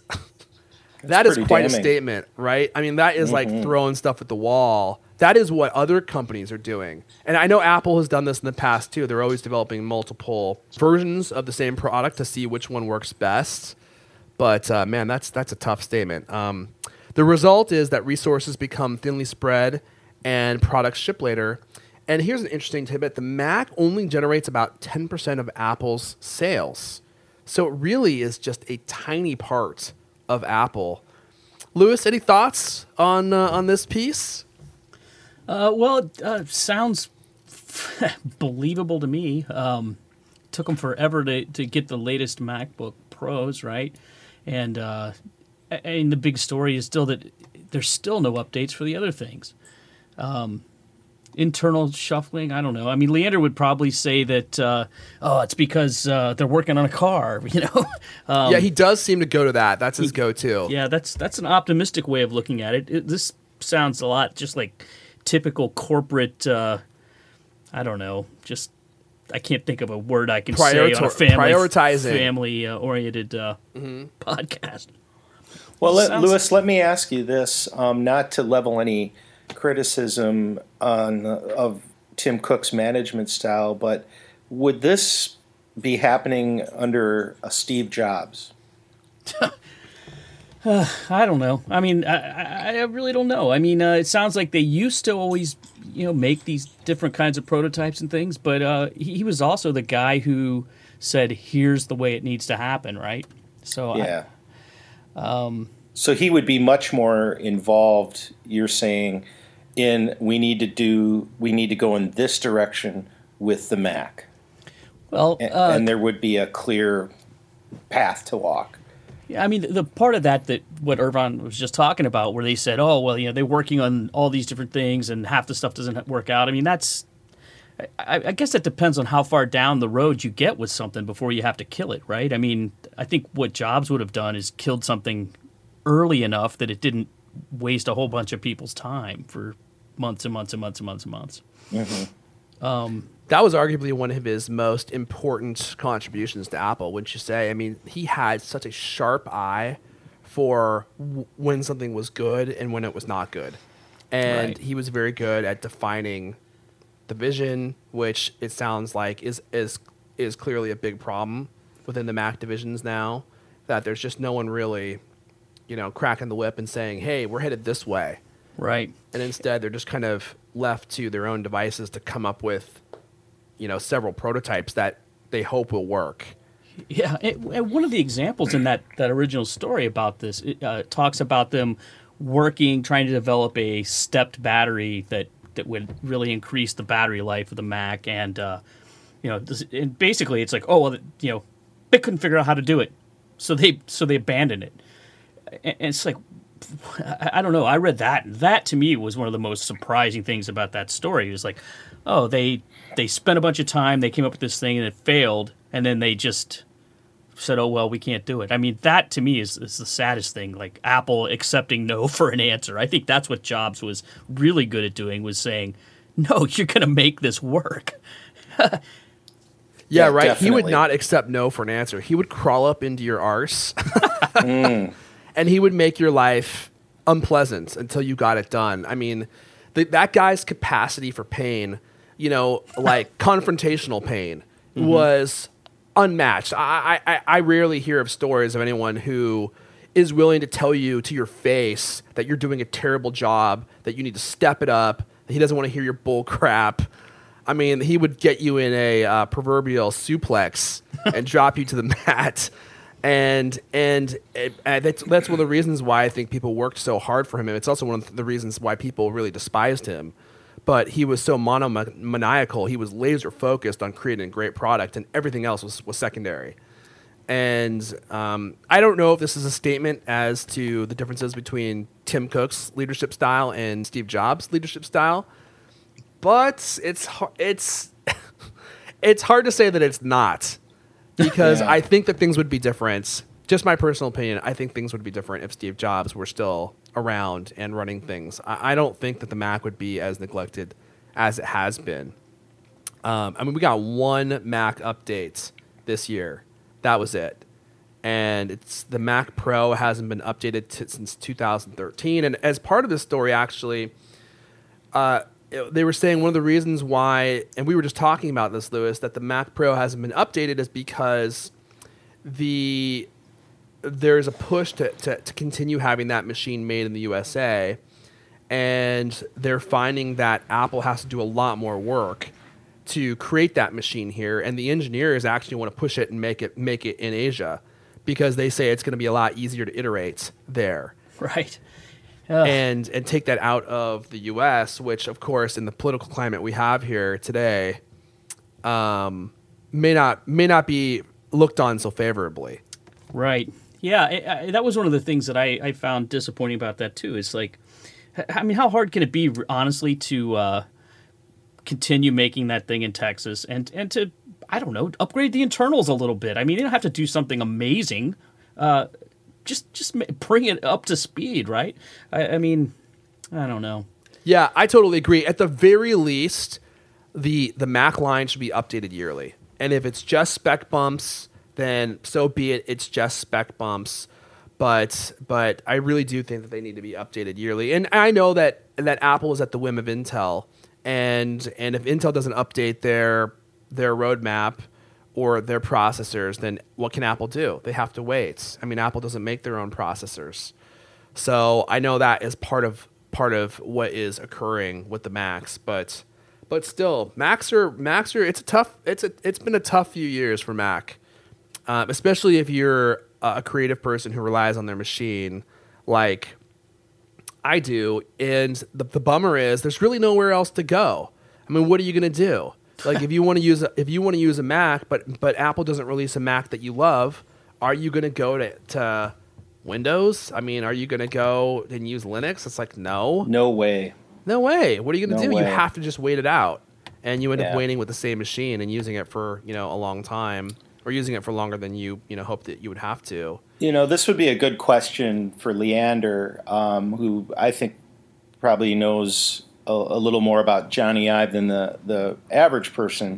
quite
damning.
a statement, right? I mean, that is like throwing stuff at the wall. That is what other companies are doing. And I know Apple has done this in the past too. They're always developing multiple versions of the same product to see which one works best. But man, that's a tough statement. The result is that resources become thinly spread and products ship later. And here's an interesting tidbit. The Mac only generates about 10% of Apple's sales. So it really is just a tiny part of Apple. Lewis, any thoughts on this piece?
Well, it sounds believable to me. Took them forever to get the latest MacBook Pros, right? And the big story is still that there's still no updates for the other things. Internal shuffling, I don't know. I mean, Leander would probably say that, it's because they're working on a car, you know?
Yeah, he does seem to go to that. That's his go-to.
Yeah, that's an optimistic way of looking at it. This sounds a lot just like typical corporate, I don't know, just I can't think of a word I can say on a family-oriented podcast.
Well, Lewis, let me ask you this, not to level any criticism of Tim Cook's management style, but would this be happening under a Steve Jobs?
I don't know. I mean, I really don't know. I mean, it sounds like they used to always, make these different kinds of prototypes and things, but he was also the guy who said, "Here's the way it needs to happen," right? So
yeah. So he would be much more involved, you're saying, we need to go in this direction with the Mac.
Well,
and there would be a clear path to walk.
Yeah, I mean, the part of that what Irvan was just talking about, where they said, "Oh, well, they're working on all these different things, and half the stuff doesn't work out." I mean, I guess that depends on how far down the road you get with something before you have to kill it, right? I mean, I think what Jobs would have done is killed something early enough that it didn't waste a whole bunch of people's time for months and months and months and months and months.
Mm-hmm.
That was arguably one of his most important contributions to Apple, wouldn't you say? I mean, he had such a sharp eye for when something was good and when it was not good. And
Right.
he was very good at defining the vision, which it sounds like is clearly a big problem within the Mac divisions now, that there's just no one really, cracking the whip and saying, "Hey, we're headed this way."
Right.
And instead, they're just kind of left to their own devices to come up with, several prototypes that they hope will work.
Yeah, and one of the examples in that original story about this, it talks about them trying to develop a stepped battery that would really increase the battery life of the Mac, and and basically it's like, they couldn't figure out how to do it, so they abandoned it, and it's like, I don't know. I read that. That to me was one of the most surprising things about that story. It was like, oh, they spent a bunch of time, they came up with this thing and it failed, and then they just said, "Oh well, we can't do it." I mean, that to me is the saddest thing. Like Apple accepting no for an answer. I think that's what Jobs was really good at doing, was saying, "No, you're going to make this work."
Yeah, right.
Definitely.
He would not accept no for an answer. He would crawl up into your arse and he would make your life unpleasant until you got it done. I mean, that guy's capacity for pain, like confrontational pain, was unmatched. I rarely hear of stories of anyone who is willing to tell you to your face that you're doing a terrible job, that you need to step it up, that he doesn't want to hear your bull crap. I mean, he would get you in a proverbial suplex and drop you to the mat. And that's one of the reasons why I think people worked so hard for him. And it's also one of the reasons why people really despised him. But he was so monomaniacal. He was laser focused on creating a great product, and everything else was secondary. And I don't know if this is a statement as to the differences between Tim Cook's leadership style and Steve Jobs' leadership style. But it's it's hard to say that it's not, because
Yeah.
I think that things would be different. Just my personal opinion, I think things would be different if Steve Jobs were still around and running things. I don't think that the Mac would be as neglected as it has been. I mean, we got one Mac update this year. That was it. And the Mac Pro hasn't been updated since 2013. And as part of this story, actually, they were saying one of the reasons why, and we were just talking about this, Lewis, that the Mac Pro hasn't been updated is because there's a push to continue having that machine made in the USA. and they're finding that Apple has to do a lot more work to create that machine here, and the engineers actually want to push it and make it in Asia because they say it's going to be a lot easier to iterate there.
Right.
And take that out of the U.S., which, of course, in the political climate we have here today, may not be looked on so favorably.
Right. Yeah, that was one of the things that I found disappointing about that, too. It's like, I mean, how hard can it be, honestly, to continue making that thing in Texas and to, I don't know, upgrade the internals a little bit? I mean, you don't have to do something amazing. Just bring it up to speed, right? I mean, I don't know.
Yeah, I totally agree. At the very least, the Mac line should be updated yearly. And if it's just spec bumps, then so be it. It's just spec bumps. But I really do think that they need to be updated yearly. And I know that Apple is at the whim of Intel. And if Intel doesn't update their roadmap or their processors, then what can Apple do? They have to wait. I mean, Apple doesn't make their own processors. So I know that is part of what is occurring with the Macs, but still, Macs are it's been a tough few years for Mac, especially if you're a creative person who relies on their machine like I do. And the bummer is there's really nowhere else to go. I mean, what are you going to do? Like if you want to use a Mac, but Apple doesn't release a Mac that you love, are you going to go to Windows? I mean, are you going to go and use Linux? It's like no
way.
What are you going to do?
way.
You have to just wait it out, and you end up waiting with the same machine and using it for a long time, or using it for longer than you hoped that you would have to.
This would be a good question for Leander, who I think probably knows a little more about Johnny Ive than the average person.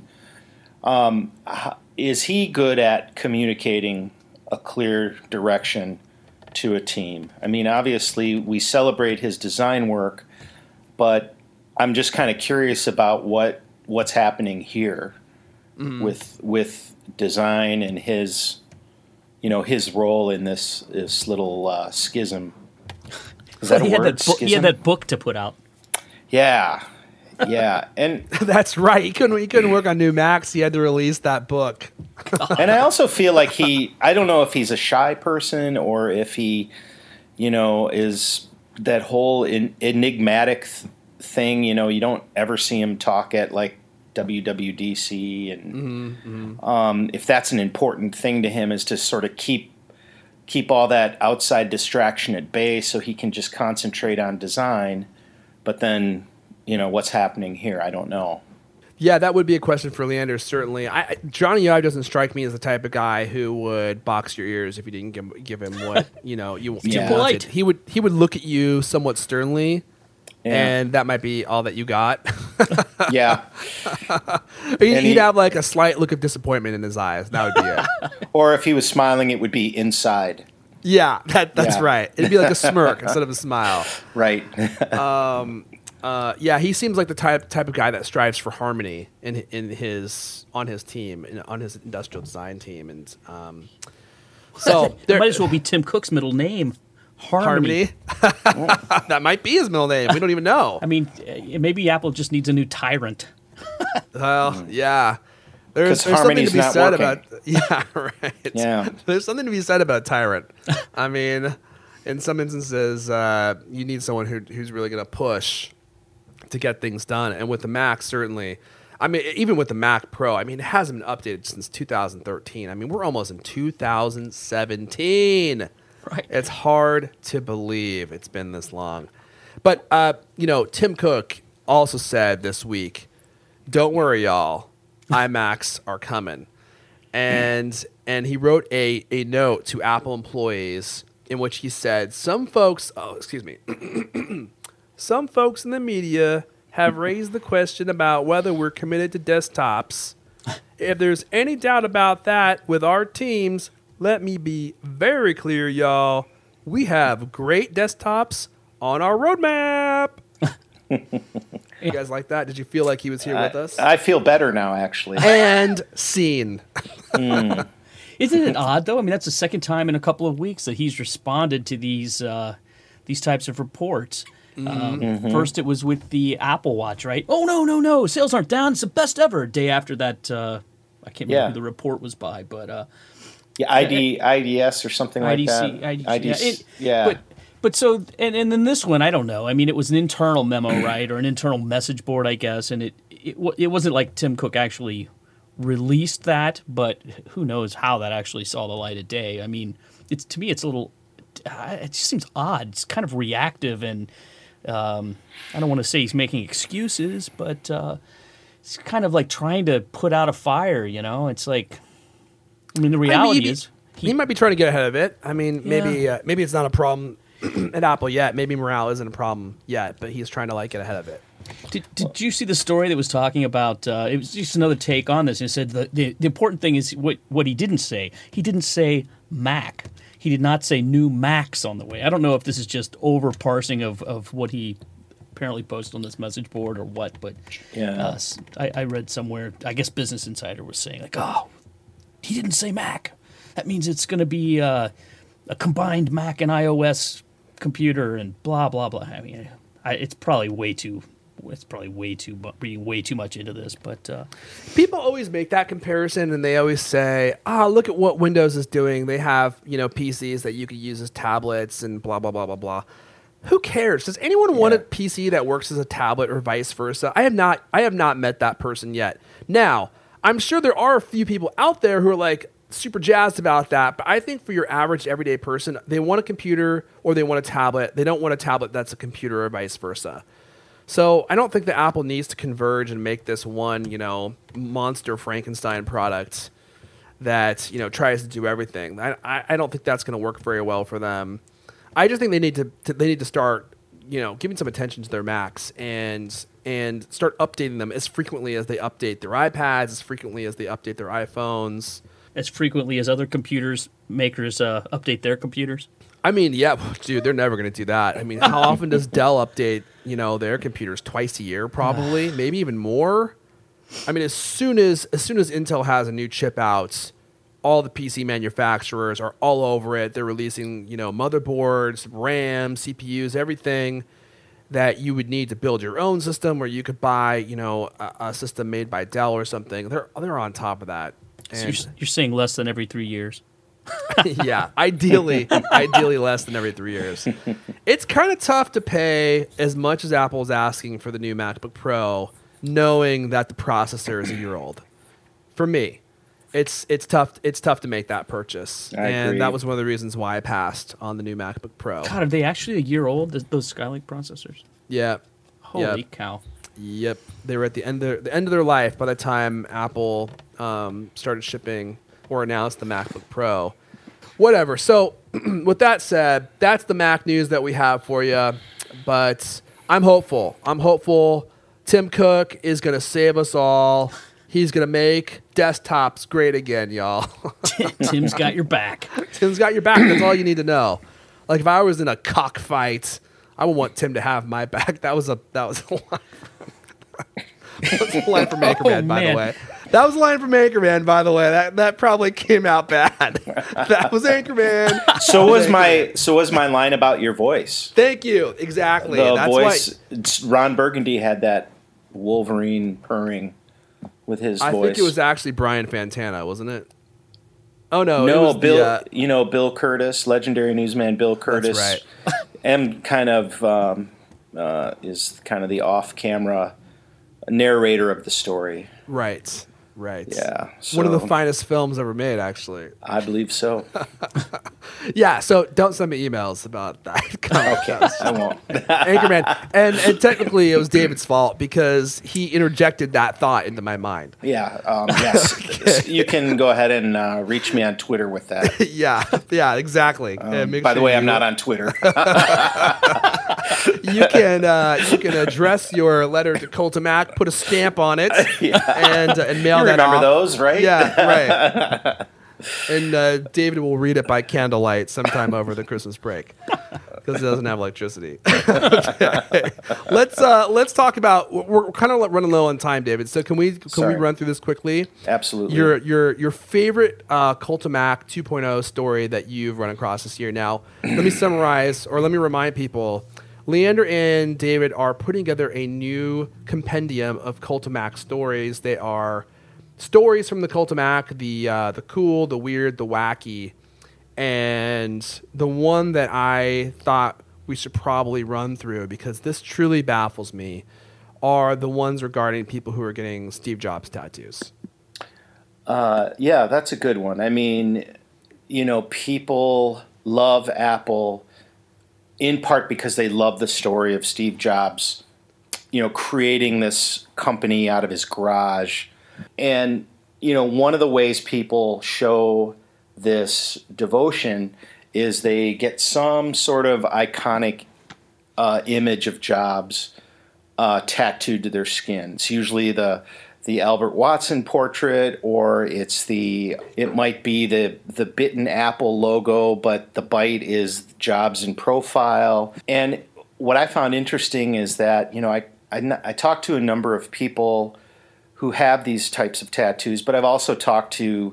Is he good at communicating a clear direction to a team? I mean, obviously, we celebrate his design work, but I'm just kind of curious about what's happening here with design and his role in this little schism. Is that a word?
He had that book to put out.
Yeah, and
That's right. He couldn't work on new Macs. He had to release that book.
and I also feel like I don't know if he's a shy person or if he, is that whole enigmatic thing. You don't ever see him talk at like WWDC, and if that's an important thing to him, is to sort of keep all that outside distraction at bay so he can just concentrate on design. But then, what's happening here, I don't know.
Yeah, that would be a question for Leander, certainly. Johnny Ive doesn't strike me as the type of guy who would box your ears if you didn't give him what you
Too polite.
He would look at you somewhat sternly, and that might be all that you got.
Yeah.
He'd have like a slight look of disappointment in his eyes. That would be it.
Or if he was smiling, it would be inside.
Yeah, that's right. It'd be like a smirk instead of a smile.
Right.
He seems like the type of guy that strives for harmony on his team, on his industrial design team, and so
It might as well be Tim Cook's middle name, Harmony.
That might be his middle name. We don't even know.
I mean, maybe Apple just needs a new tyrant.
Well, yeah. There's something to
Harmony's
be
not
said
working.
about. Yeah, right.
Yeah.
There's something to be said about tyrant. I mean, in some instances, you need someone who's really going to push to get things done. And with the Mac, certainly. I mean, even with the Mac Pro, I mean, it hasn't been updated since 2013. I mean, we're almost in 2017.
Right.
It's hard to believe it's been this long. But, Tim Cook also said this week, don't worry, y'all. iMacs are coming. And he wrote a note to Apple employees in which he said, some folks in the media have raised the question about whether we're committed to desktops. If there's any doubt about that with our teams, let me be very clear, y'all. We have great desktops on our roadmap. You guys like that? Did you feel like he was here with us?
I feel better now, actually.
And scene.
Isn't it odd, though? I mean, that's the second time in a couple of weeks that he's responded to these types of reports. First, it was with the Apple Watch, right? Oh, no, sales aren't down. It's the best ever. Day after that, I can't remember who the report was by, but...
IDS or something like that.
IDC, yeah. But so, and then this one, I don't know. I mean, it was an internal memo, right? Or an internal message board, I guess. And it wasn't like Tim Cook actually released that, but who knows how that actually saw the light of day. I mean, to me, it's a little... It just seems odd. It's kind of reactive, and I don't want to say he's making excuses, but it's kind of like trying to put out a fire, you know? It's like, I mean, the reality is...
He might be trying to get ahead of it. I mean, maybe it's not a problem at Apple yet. Maybe morale isn't a problem yet, but he's trying to get ahead of it.
Did you see the story that was talking about? It was just another take on this. And it said the important thing is what he didn't say. He didn't say Mac. He did not say new Macs on the way. I don't know if this is just over parsing of what he apparently posted on this message board or what, but I read somewhere. I guess Business Insider was saying oh, he didn't say Mac. That means it's going to be a combined Mac and iOS computer and blah blah blah. I mean, it's probably way too reading way too much into this, but
people always make that comparison, and they always say, look at what Windows is doing. They have PCs that you could use as tablets and blah blah blah blah blah. Who cares? Does anyone want a PC that works as a tablet or vice versa? I have not met that person yet. Now, I'm sure there are a few people out there who are super jazzed about that, but I think for your average everyday person, they want a computer or they want a tablet. They don't want a tablet that's a computer or vice versa. So I don't think that Apple needs to converge and make this one, monster Frankenstein product that, tries to do everything. I don't think that's going to work very well for them. I just think they need to start, giving some attention to their Macs and start updating them as frequently as they update their iPads, as frequently as they update their iPhones.
As frequently as other computers makers update their computers?
I mean, yeah, dude, they're never going to do that. I mean, how often does Dell update, their computers? Twice a year, probably, maybe even more. I mean, as soon as Intel has a new chip out, all the PC manufacturers are all over it. They're releasing, motherboards, RAM, CPUs, everything that you would need to build your own system, or you could buy, a system made by Dell or something. They're on top of that.
So you're saying less than every 3 years?
Yeah, ideally less than every 3 years. It's kind of tough to pay as much as Apple's asking for the new MacBook Pro, knowing that the processor is a year old. For me, it's tough. It's tough to make that purchase,
I agree.
That was one of the reasons why I passed on the new MacBook Pro.
God, are they actually a year old? Those Skylake processors?
Yeah.
Holy cow!
Yep, they were at the end of their life by the time Apple started shipping or announced the MacBook Pro. Whatever. So, with that said, that's the Mac news that we have for you. But I'm hopeful. Tim Cook is going to save us all. He's going to make desktops great again, y'all.
Tim's got your back.
Tim's got your back. That's all you need to know. If I was in a cockfight, I would want Tim to have my back. That was a line. That's a line from Anchorman, by the way. That was a line from Anchorman, by the way. That probably came out bad. That was Anchorman.
So was my line about your voice.
Thank you. Exactly.
The
That's
voice. Ron Burgundy had that Wolverine purring with his voice.
I think it was actually Brian Fantana, wasn't it? Oh no,
no,
it was
Bill. Bill Curtis, legendary newsman Bill Curtis.
That's right.
And kind of is kind of the off-camera narrator of the story.
Right.
Yeah.
One of the finest films ever made, actually.
I believe so.
Yeah, so don't send me emails about that.
Okay, I won't.
Anchorman. And technically it was David's fault because he interjected that thought into my mind.
Yeah, yes. Okay. You can go ahead and reach me on Twitter with that.
yeah, exactly.
By the way, I'm not on Twitter.
You can address your letter to Coltamac, put a stamp on it, and mail that off.
Remember those, right?
Yeah, right. And David will read it by candlelight sometime over the Christmas break because he doesn't have electricity. Okay. Let's talk about. We're kind of running low on time, David. So can we run through this quickly?
Absolutely.
Your favorite Coltamac 2.0 story that you've run across this year. Now, let me summarize or let me remind people. Leander and David are putting together a new compendium of Cultamac stories. They are stories from the Cultamac, the cool, the weird, the wacky. And the one that I thought we should probably run through, because this truly baffles me, are the ones regarding people who are getting Steve Jobs tattoos.
Yeah, that's a good one. I mean, people love Apple in part because they love the story of Steve Jobs, creating this company out of his garage. And, one of the ways people show this devotion is they get some sort of iconic image of Jobs tattooed to their skin. It's usually the Albert Watson portrait, or it might be the bitten Apple logo, but the bite is Jobs in profile. And what I found interesting is that, I talked to a number of people who have these types of tattoos, but I've also talked to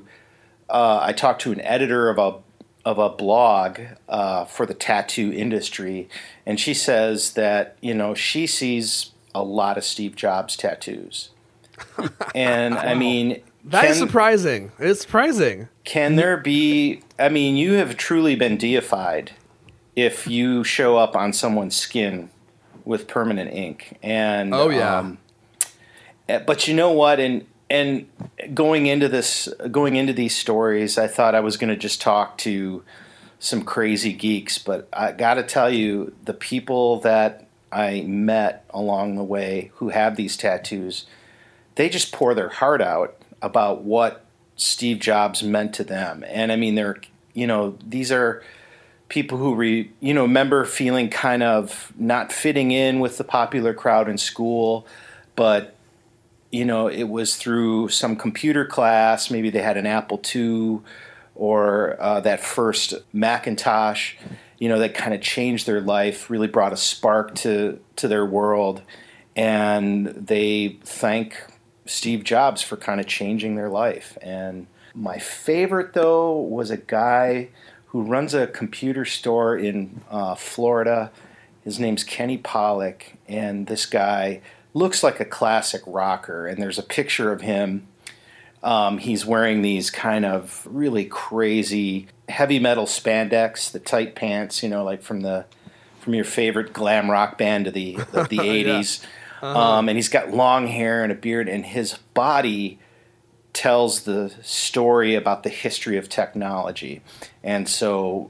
an editor of a blog for the tattoo industry, and she says that, she sees a lot of Steve Jobs tattoos. And wow. I mean,
that is surprising. It's surprising.
Can there be? I mean, you have truly been deified if you show up on someone's skin with permanent ink. And
oh yeah.
But you know what? And going into these stories, I thought I was going to just talk to some crazy geeks, but I got to tell you, the people that I met along the way who have these tattoos, they just pour their heart out about what Steve Jobs meant to them. And I mean, these are people who remember feeling kind of not fitting in with the popular crowd in school, but it was through some computer class. Maybe they had an Apple II or that first Macintosh, that kind of changed their life, really brought a spark to their world. And they thank Steve Jobs for kind of changing their life. And my favorite, though, was a guy who runs a computer store in Florida. His name's Kenny Pollock, and this guy looks like a classic rocker. And there's a picture of him. He's wearing these kind of really crazy heavy metal spandex, the tight pants, like from your favorite glam rock band of the 80s. Yeah. Uh-huh. And he's got long hair and a beard, and his body tells the story about the history of technology. And so,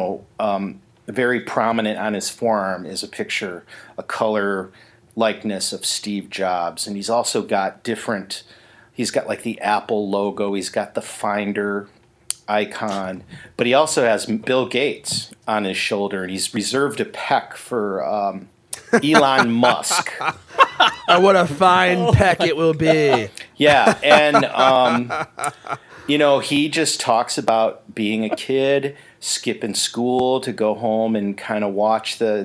very prominent on his forearm is a color likeness of Steve Jobs. And he's also got he's got like the Apple logo, he's got the Finder icon, but he also has Bill Gates on his shoulder, and he's reserved a peck for Elon Musk.
What a fine peck it will be.
Yeah, and he just talks about being a kid, skipping school to go home and kind of watch the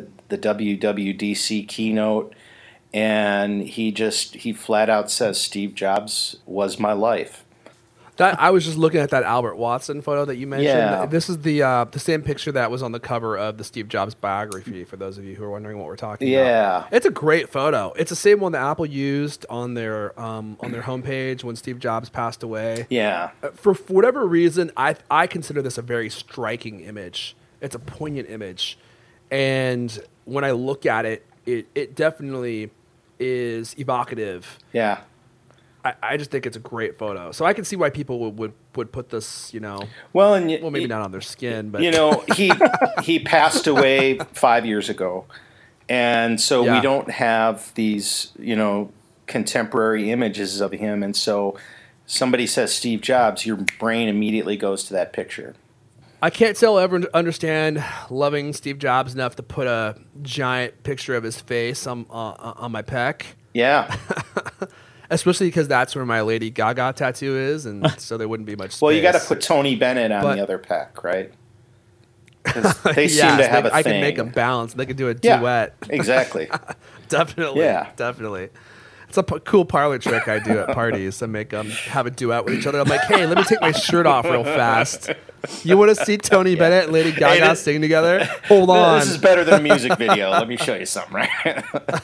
WWDC keynote, and he flat out says Steve Jobs was my life.
I was just looking at that Albert Watson photo that you mentioned.
Yeah.
This is the same picture that was on the cover of the Steve Jobs biography, for those of you who are wondering what we're talking about.
Yeah.
It's a great photo. It's the same one that Apple used on their homepage when Steve Jobs passed away.
Yeah.
For whatever reason, I consider this a very striking image. It's a poignant image. And when I look at it, it definitely is evocative.
Yeah.
I just think it's a great photo. So I can see why people would put this,
well,
maybe not on their skin, but
he passed away 5 years ago, and so we don't have these contemporary images of him, and so somebody says Steve Jobs, your brain immediately goes to that picture.
I can't tell ever understand loving Steve Jobs enough to put a giant picture of his face on my pec.
Yeah.
Especially because that's where my Lady Gaga tattoo is, and so there wouldn't be much space.
Well, you got to put Tony Bennett on the other pec, right? Because they seem to have a thing.
I can make them balance. They can do a duet.
Exactly.
Definitely. Yeah. Definitely. It's a cool parlor trick I do at parties. I make them have a duet with each other. I'm like, hey, let me take my shirt off real fast. You want to see Tony Bennett and Lady Gaga sing together? Hold on.
This is better than a music video. Let me show you something, right?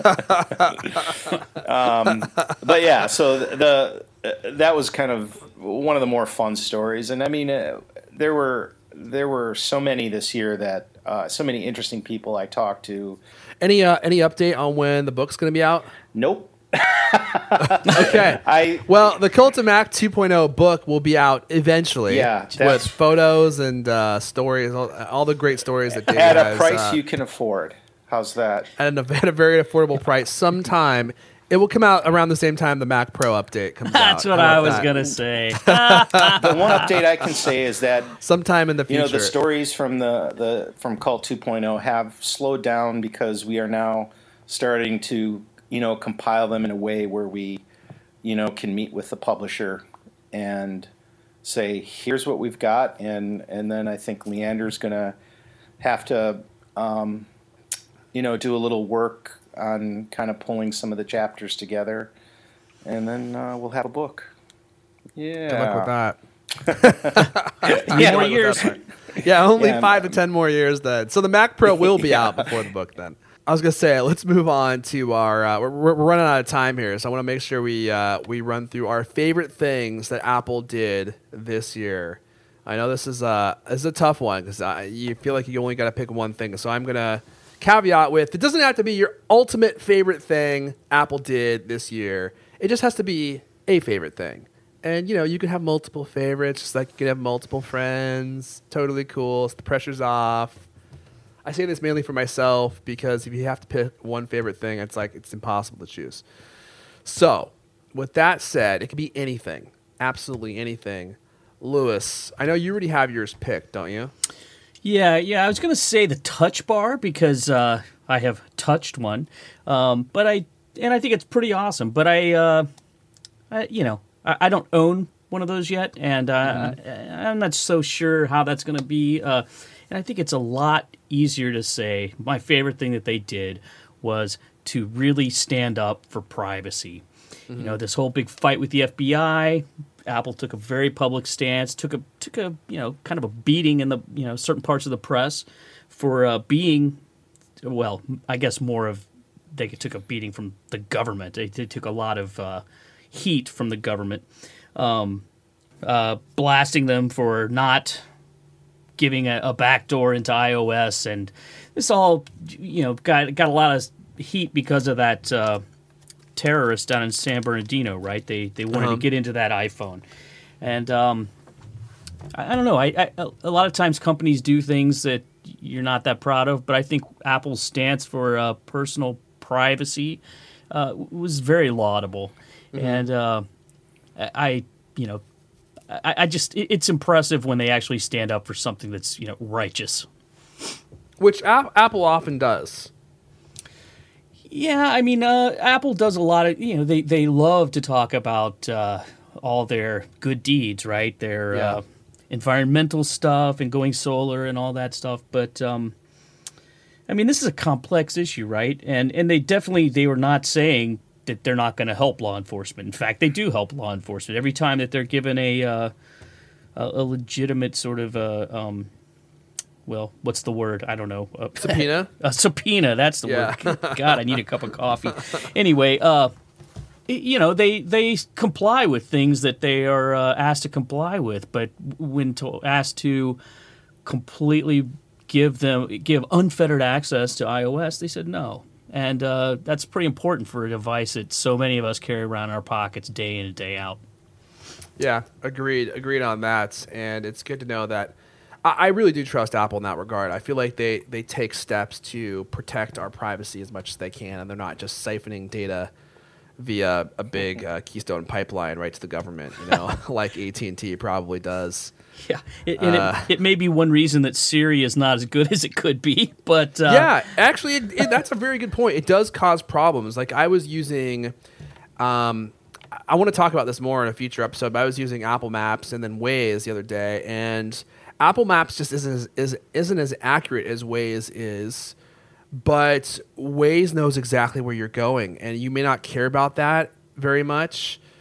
But yeah, so that was kind of one of the more fun stories, and I mean, there were so many this year that so many interesting people I talked to.
Any update on when the book's going to be out?
Nope.
Okay. Well, the Cult of Mac 2.0 book will be out eventually.
Yeah,
with photos and stories, all the great stories that David
at a
has,
price you can afford. How's that?
At a very affordable price. Sometime it will come out around the same time the Mac Pro update comes out.
That's what I was gonna say.
The one update I can say is that
sometime in the future,
the stories from from Cult 2.0 have slowed down because we are now starting to compile them in a way where we, can meet with the publisher and say, here's what we've got. And then I think Leander's going to have to, do a little work on kind of pulling some of the chapters together. And then we'll have a book. Yeah.
Good luck with that.
More years.
Yeah, only 5 to 10 more years then. So the Mac Pro will be out before the book then. I was gonna say, let's move on to our. We're running out of time here, so I want to make sure we run through our favorite things that Apple did this year. I know this is a tough one because you feel like you only got to pick one thing. So I'm gonna caveat with it doesn't have to be your ultimate favorite thing Apple did this year. It just has to be a favorite thing, and you can have multiple favorites, just like you can have multiple friends. Totally cool. So the pressure's off. I say this mainly for myself because if you have to pick one favorite thing, it's impossible to choose. So, with that said, it could be anything, absolutely anything. Lewis, I know you already have yours picked, don't you?
Yeah. I was going to say the Touch Bar because I have touched one, but I think it's pretty awesome. But I don't own one of those yet, and I'm not so sure how that's going to be. And I think it's a lot easier to say my favorite thing that they did was to really stand up for privacy. Mm-hmm. This whole big fight with the FBI, Apple took a very public stance, took a kind of a beating in the certain parts of the press for being, well, I guess more of they took a beating from the government. They took a lot of heat from the government, blasting them for not giving a backdoor into iOS, and this all got a lot of heat because of that terrorist down in San Bernardino, right? They wanted to get into that iPhone, and I don't know. A lot of times companies do things that you're not that proud of, but I think Apple's stance for personal privacy was very laudable, and I just it's impressive when they actually stand up for something that's righteous,
which Apple often does.
Yeah, I mean, Apple does a lot of they love to talk about all their good deeds, right? Their environmental stuff and going solar and all that stuff. But I mean, this is a complex issue, right? And they were not saying that they're not going to help law enforcement. In fact, they do help law enforcement every time that they're given a legitimate sort of well, what's the word? I don't know.
Subpoena.
A subpoena. That's the word. God, I need a cup of coffee. Anyway, they comply with things that they are asked to comply with, but when asked to completely give unfettered access to iOS, they said no. And that's pretty important for a device that so many of us carry around in our pockets day in and day out.
Yeah, agreed on that. And it's good to know that I really do trust Apple in that regard. I feel like they take steps to protect our privacy as much as they can, and they're not just siphoning data via a big Keystone pipeline right to the government, like AT&T probably does.
Yeah, it may be one reason that Siri is not as good as it could be, but
yeah, actually, that's a very good point. It does cause problems. Like I was using, I want to talk about this more in a future episode, but I was using Apple Maps and then Waze the other day, and Apple Maps just isn't as accurate as Waze is, but Waze knows exactly where you're going, and you may not care about that very much.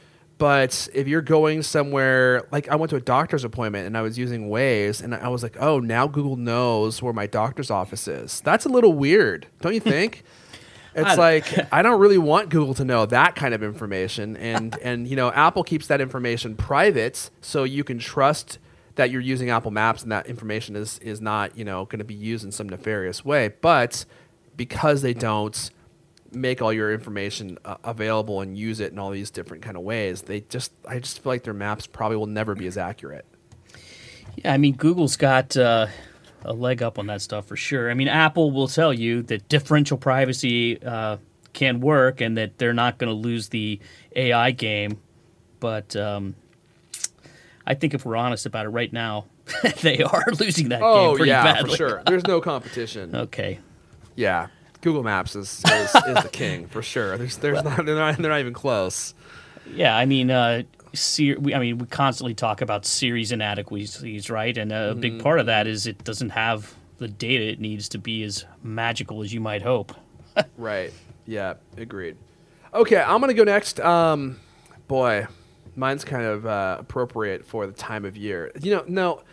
But if you're going somewhere, like I went to a doctor's appointment and I was using Waze, and I was like, oh, now Google knows where my doctor's office is. That's a little weird, don't you think? It's like, I don't really want Google to know that kind of information. And you know, Apple keeps that information private, so you can trust that you're using Apple Maps and that information is not, you know, going to be used in some nefarious way. But because they don't make all your information available and use it in all these different kind of ways, I just feel like their maps probably will never be as accurate.
Yeah, I mean, Google's got a leg up on that stuff for sure. I mean, Apple will tell you that differential privacy can work and that they're not going to lose the AI game. But I think if we're honest about it right now, they are losing that game pretty badly.
For sure. There's no competition.
Okay.
Yeah. Google Maps is the king for sure. They're not even close.
Yeah, I mean, we constantly talk about Siri's inadequacies, right? And a big part of that is it doesn't have the data it needs to be as magical as you might hope.
Right. Yeah. Agreed. Okay, I'm gonna go next. Boy, mine's kind of appropriate for the time of year. You know, no.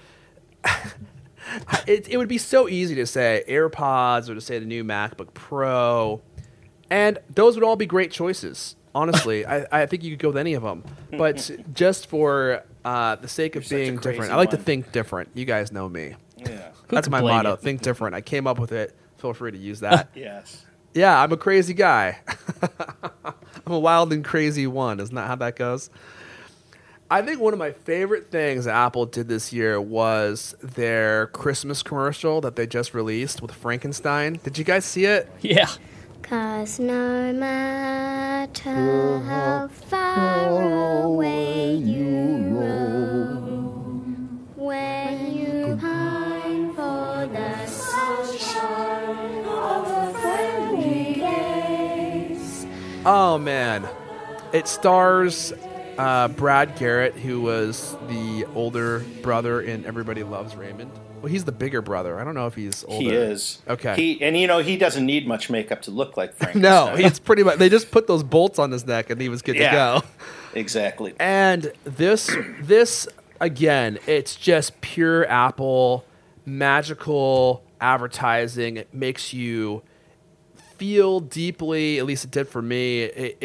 It would be so easy to say AirPods or to say the new MacBook Pro, and those would all be great choices. Honestly, I think you could go with any of them. But just for the sake of being different, I like to think different. You guys know me.
Yeah.
That's my motto. Think different. I came up with it. Feel free to use that.
Yes.
Yeah, I'm a crazy guy. I'm a wild and crazy one. Isn't that how that goes? I think one of my favorite things Apple did this year was their Christmas commercial that they just released with Frankenstein. Did you guys see it?
Yeah.
'Cause no matter how far away you roam, when you pine for the sunshine of a friendly gaze.
Oh, man. It stars Brad Garrett, who was the older brother in Everybody Loves Raymond. Well, he's the bigger brother. I don't know if he's older.
He is.
Okay.
He doesn't need much makeup to look like Frankenstein.
No, he's pretty much. They just put those bolts on his neck, and he was good to go.
Exactly.
And this again, it's just pure Apple magical advertising. It makes you feel deeply, at least it did for me.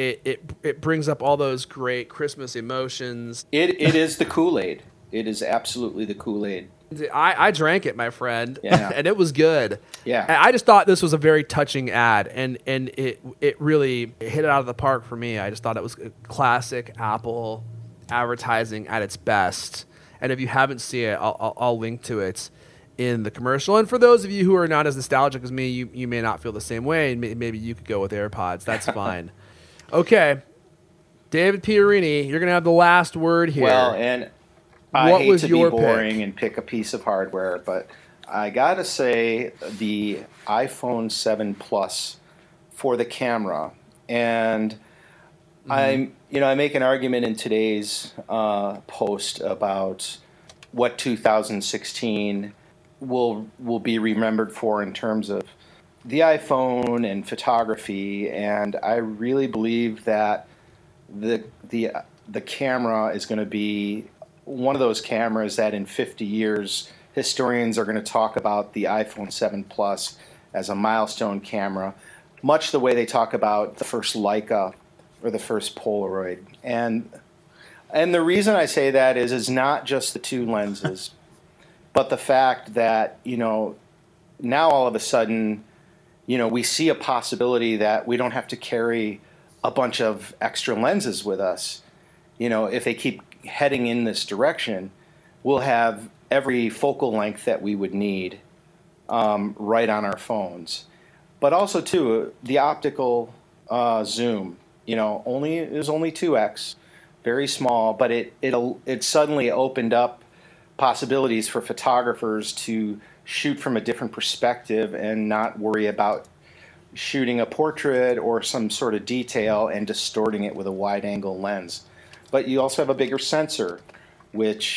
It brings up all those great Christmas emotions.
It is the Kool-Aid. It is absolutely the Kool-Aid.
I drank it, my friend,
Yeah.
and it was good.
Yeah.
And I just thought this was a very touching ad, and it really hit it out of the park for me. I just thought it was classic Apple advertising at its best. And if you haven't seen it, I'll link to it in the commercial. And for those of you who are not as nostalgic as me, you may not feel the same way, and maybe you could go with AirPods. That's fine. Okay, David Pierini, you're gonna have the last word here.
Well, and I
What
hate
was
to
your
be boring and pick a piece of hardware, but I gotta say the iPhone 7 Plus for the camera. And I make an argument in today's post about what 2016 will be remembered for in terms of the iPhone and photography, and I really believe that the camera is going to be one of those cameras that in 50 years historians are going to talk about the iPhone 7 Plus as a milestone camera, much the way they talk about the first Leica or the first Polaroid. And the reason I say that is not just the two lenses, but the fact that, now all of a sudden, we see a possibility that we don't have to carry a bunch of extra lenses with us. If they keep heading in this direction, we'll have every focal length that we would need right on our phones. But also, too, the optical zoom, is only 2x, very small, but it suddenly opened up possibilities for photographers to shoot from a different perspective and not worry about shooting a portrait or some sort of detail and distorting it with a wide-angle lens. But you also have a bigger sensor, which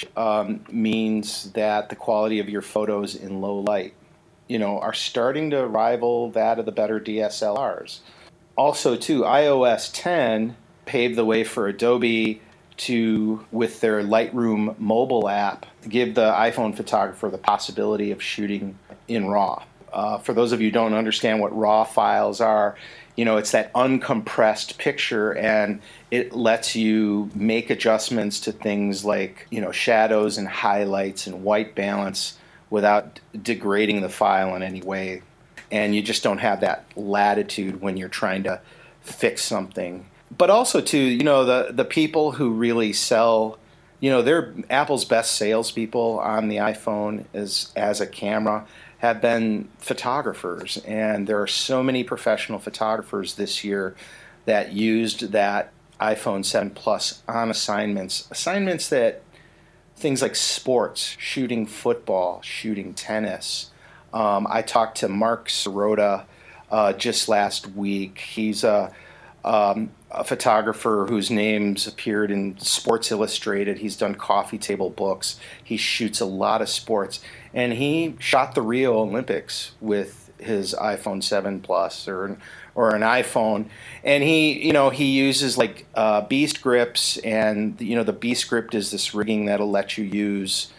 means that the quality of your photos in low light, are starting to rival that of the better DSLRs. Also, too, iOS 10 paved the way for Adobe to, with their Lightroom mobile app, give the iPhone photographer the possibility of shooting in RAW. For those of you who don't understand what RAW files are, it's that uncompressed picture, and it lets you make adjustments to things like, shadows and highlights and white balance without degrading the file in any way. And you just don't have that latitude when you're trying to fix something. But also, too, the people who really sell, they're Apple's best salespeople on the iPhone as a camera have been photographers. And there are so many professional photographers this year that used that iPhone 7 Plus on assignments that things like sports, shooting football, shooting tennis. I talked to Mark Sirota just last week. He's a photographer whose name's appeared in Sports Illustrated. He's done coffee table books. He shoots a lot of sports. And he shot the Rio Olympics with his iPhone 7 Plus or an iPhone. And he uses like Beast grips, and the Beast grip is this rigging that'll let you use,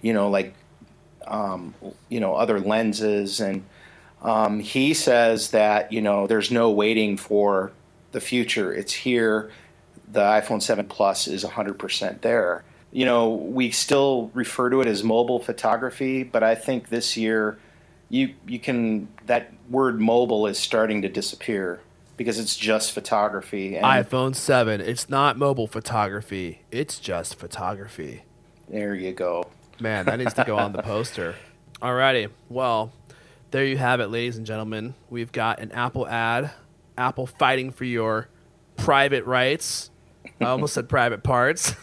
other lenses. And he says that, there's no waiting for the future. It's here. The iPhone 7 Plus is 100% there. We still refer to it as mobile photography, but I think this year that word mobile is starting to disappear because it's just photography. And
iPhone 7, it's not mobile photography. It's just photography.
There you go.
Man, that needs to go on the poster. Alrighty. Well, there you have it, ladies and gentlemen. We've got an Apple ad. Apple fighting for your private rights. I almost said private parts.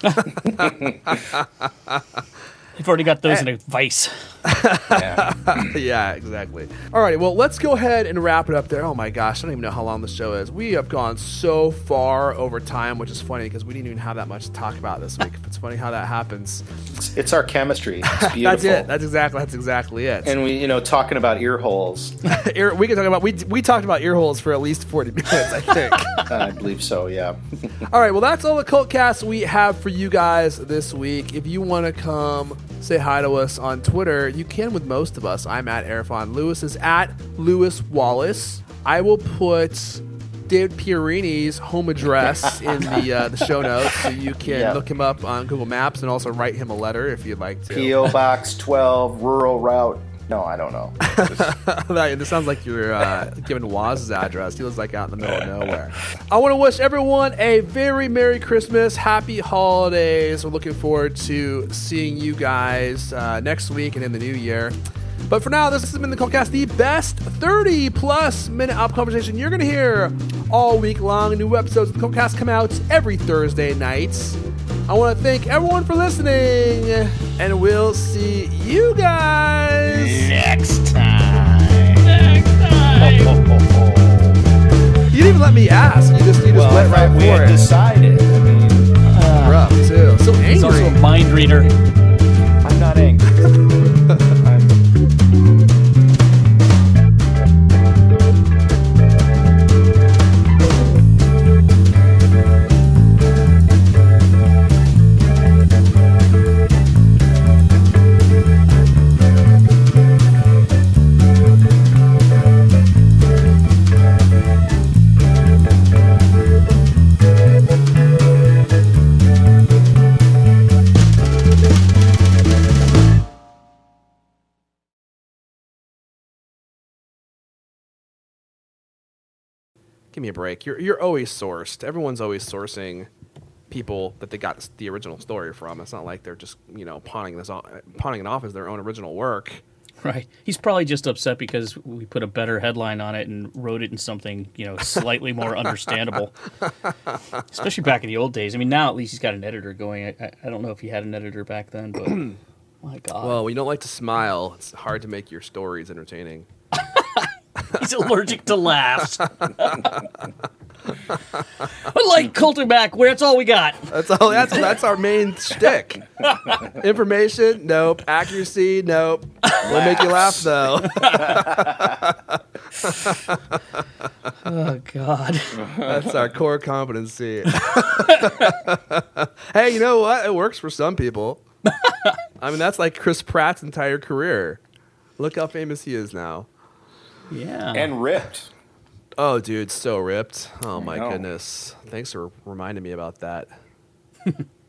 You've already got those in a vice.
Yeah, exactly. All right, well, let's go ahead and wrap it up there. Oh my gosh, I don't even know how long the show is. We have gone so far over time, which is funny because we didn't even have that much to talk about this week. It's funny how that happens.
It's our chemistry. It's beautiful.
That's it. That's exactly it.
And we, talking about ear holes.
We can talk about we talked about ear holes for at least 40 minutes, I think.
I believe so. Yeah.
All right. Well, that's all the Cultcast we have for you guys this week. If you want to come say hi to us on Twitter, you can with most of us. I'm at Erfon. Lewis is at Lewis Wallace. I will put David Pierini's home address in the show notes, so you can look him up on Google Maps and also write him a letter if you'd like to.
P.O. Box 12, rural route. No, I don't know.
This sounds like you're giving Waz's address. He lives like out in the middle of nowhere. I want to wish everyone a very Merry Christmas, Happy Holidays. We're looking forward to seeing you guys next week and in the new year. But for now, this has been the Cultcast, the best 30-plus minute Apple conversation you're going to hear all week long. New episodes of the Cultcast come out every Thursday night. I want to thank everyone for listening, and we'll see you guys
Next time.
You didn't even let me ask. You just went right for it.
We had decided. I mean,
rough too. So angry.
He's also a mind reader.
I'm not angry.
Give me a break. You're always sourced. Everyone's always sourcing people that they got the original story from. It's not like they're just pawning it off as their own original work.
Right. He's probably just upset because we put a better headline on it and wrote it in something slightly more understandable. Especially back in the old days. I mean, now at least he's got an editor going. I don't know if he had an editor back then, but my God.
Well, when you don't like to smile, it's hard to make your stories entertaining.
He's allergic to laughs. Like Culterback, where that's all we got.
That's our main shtick. Information, nope. Accuracy, nope. We'll make you laugh though.
Oh God.
That's our core competency. Hey, you know what? It works for some people. I mean, that's like Chris Pratt's entire career. Look how famous he is now.
Yeah.
And ripped.
Oh, dude, so ripped. Oh, my
know.
goodness. Thanks for reminding me about that.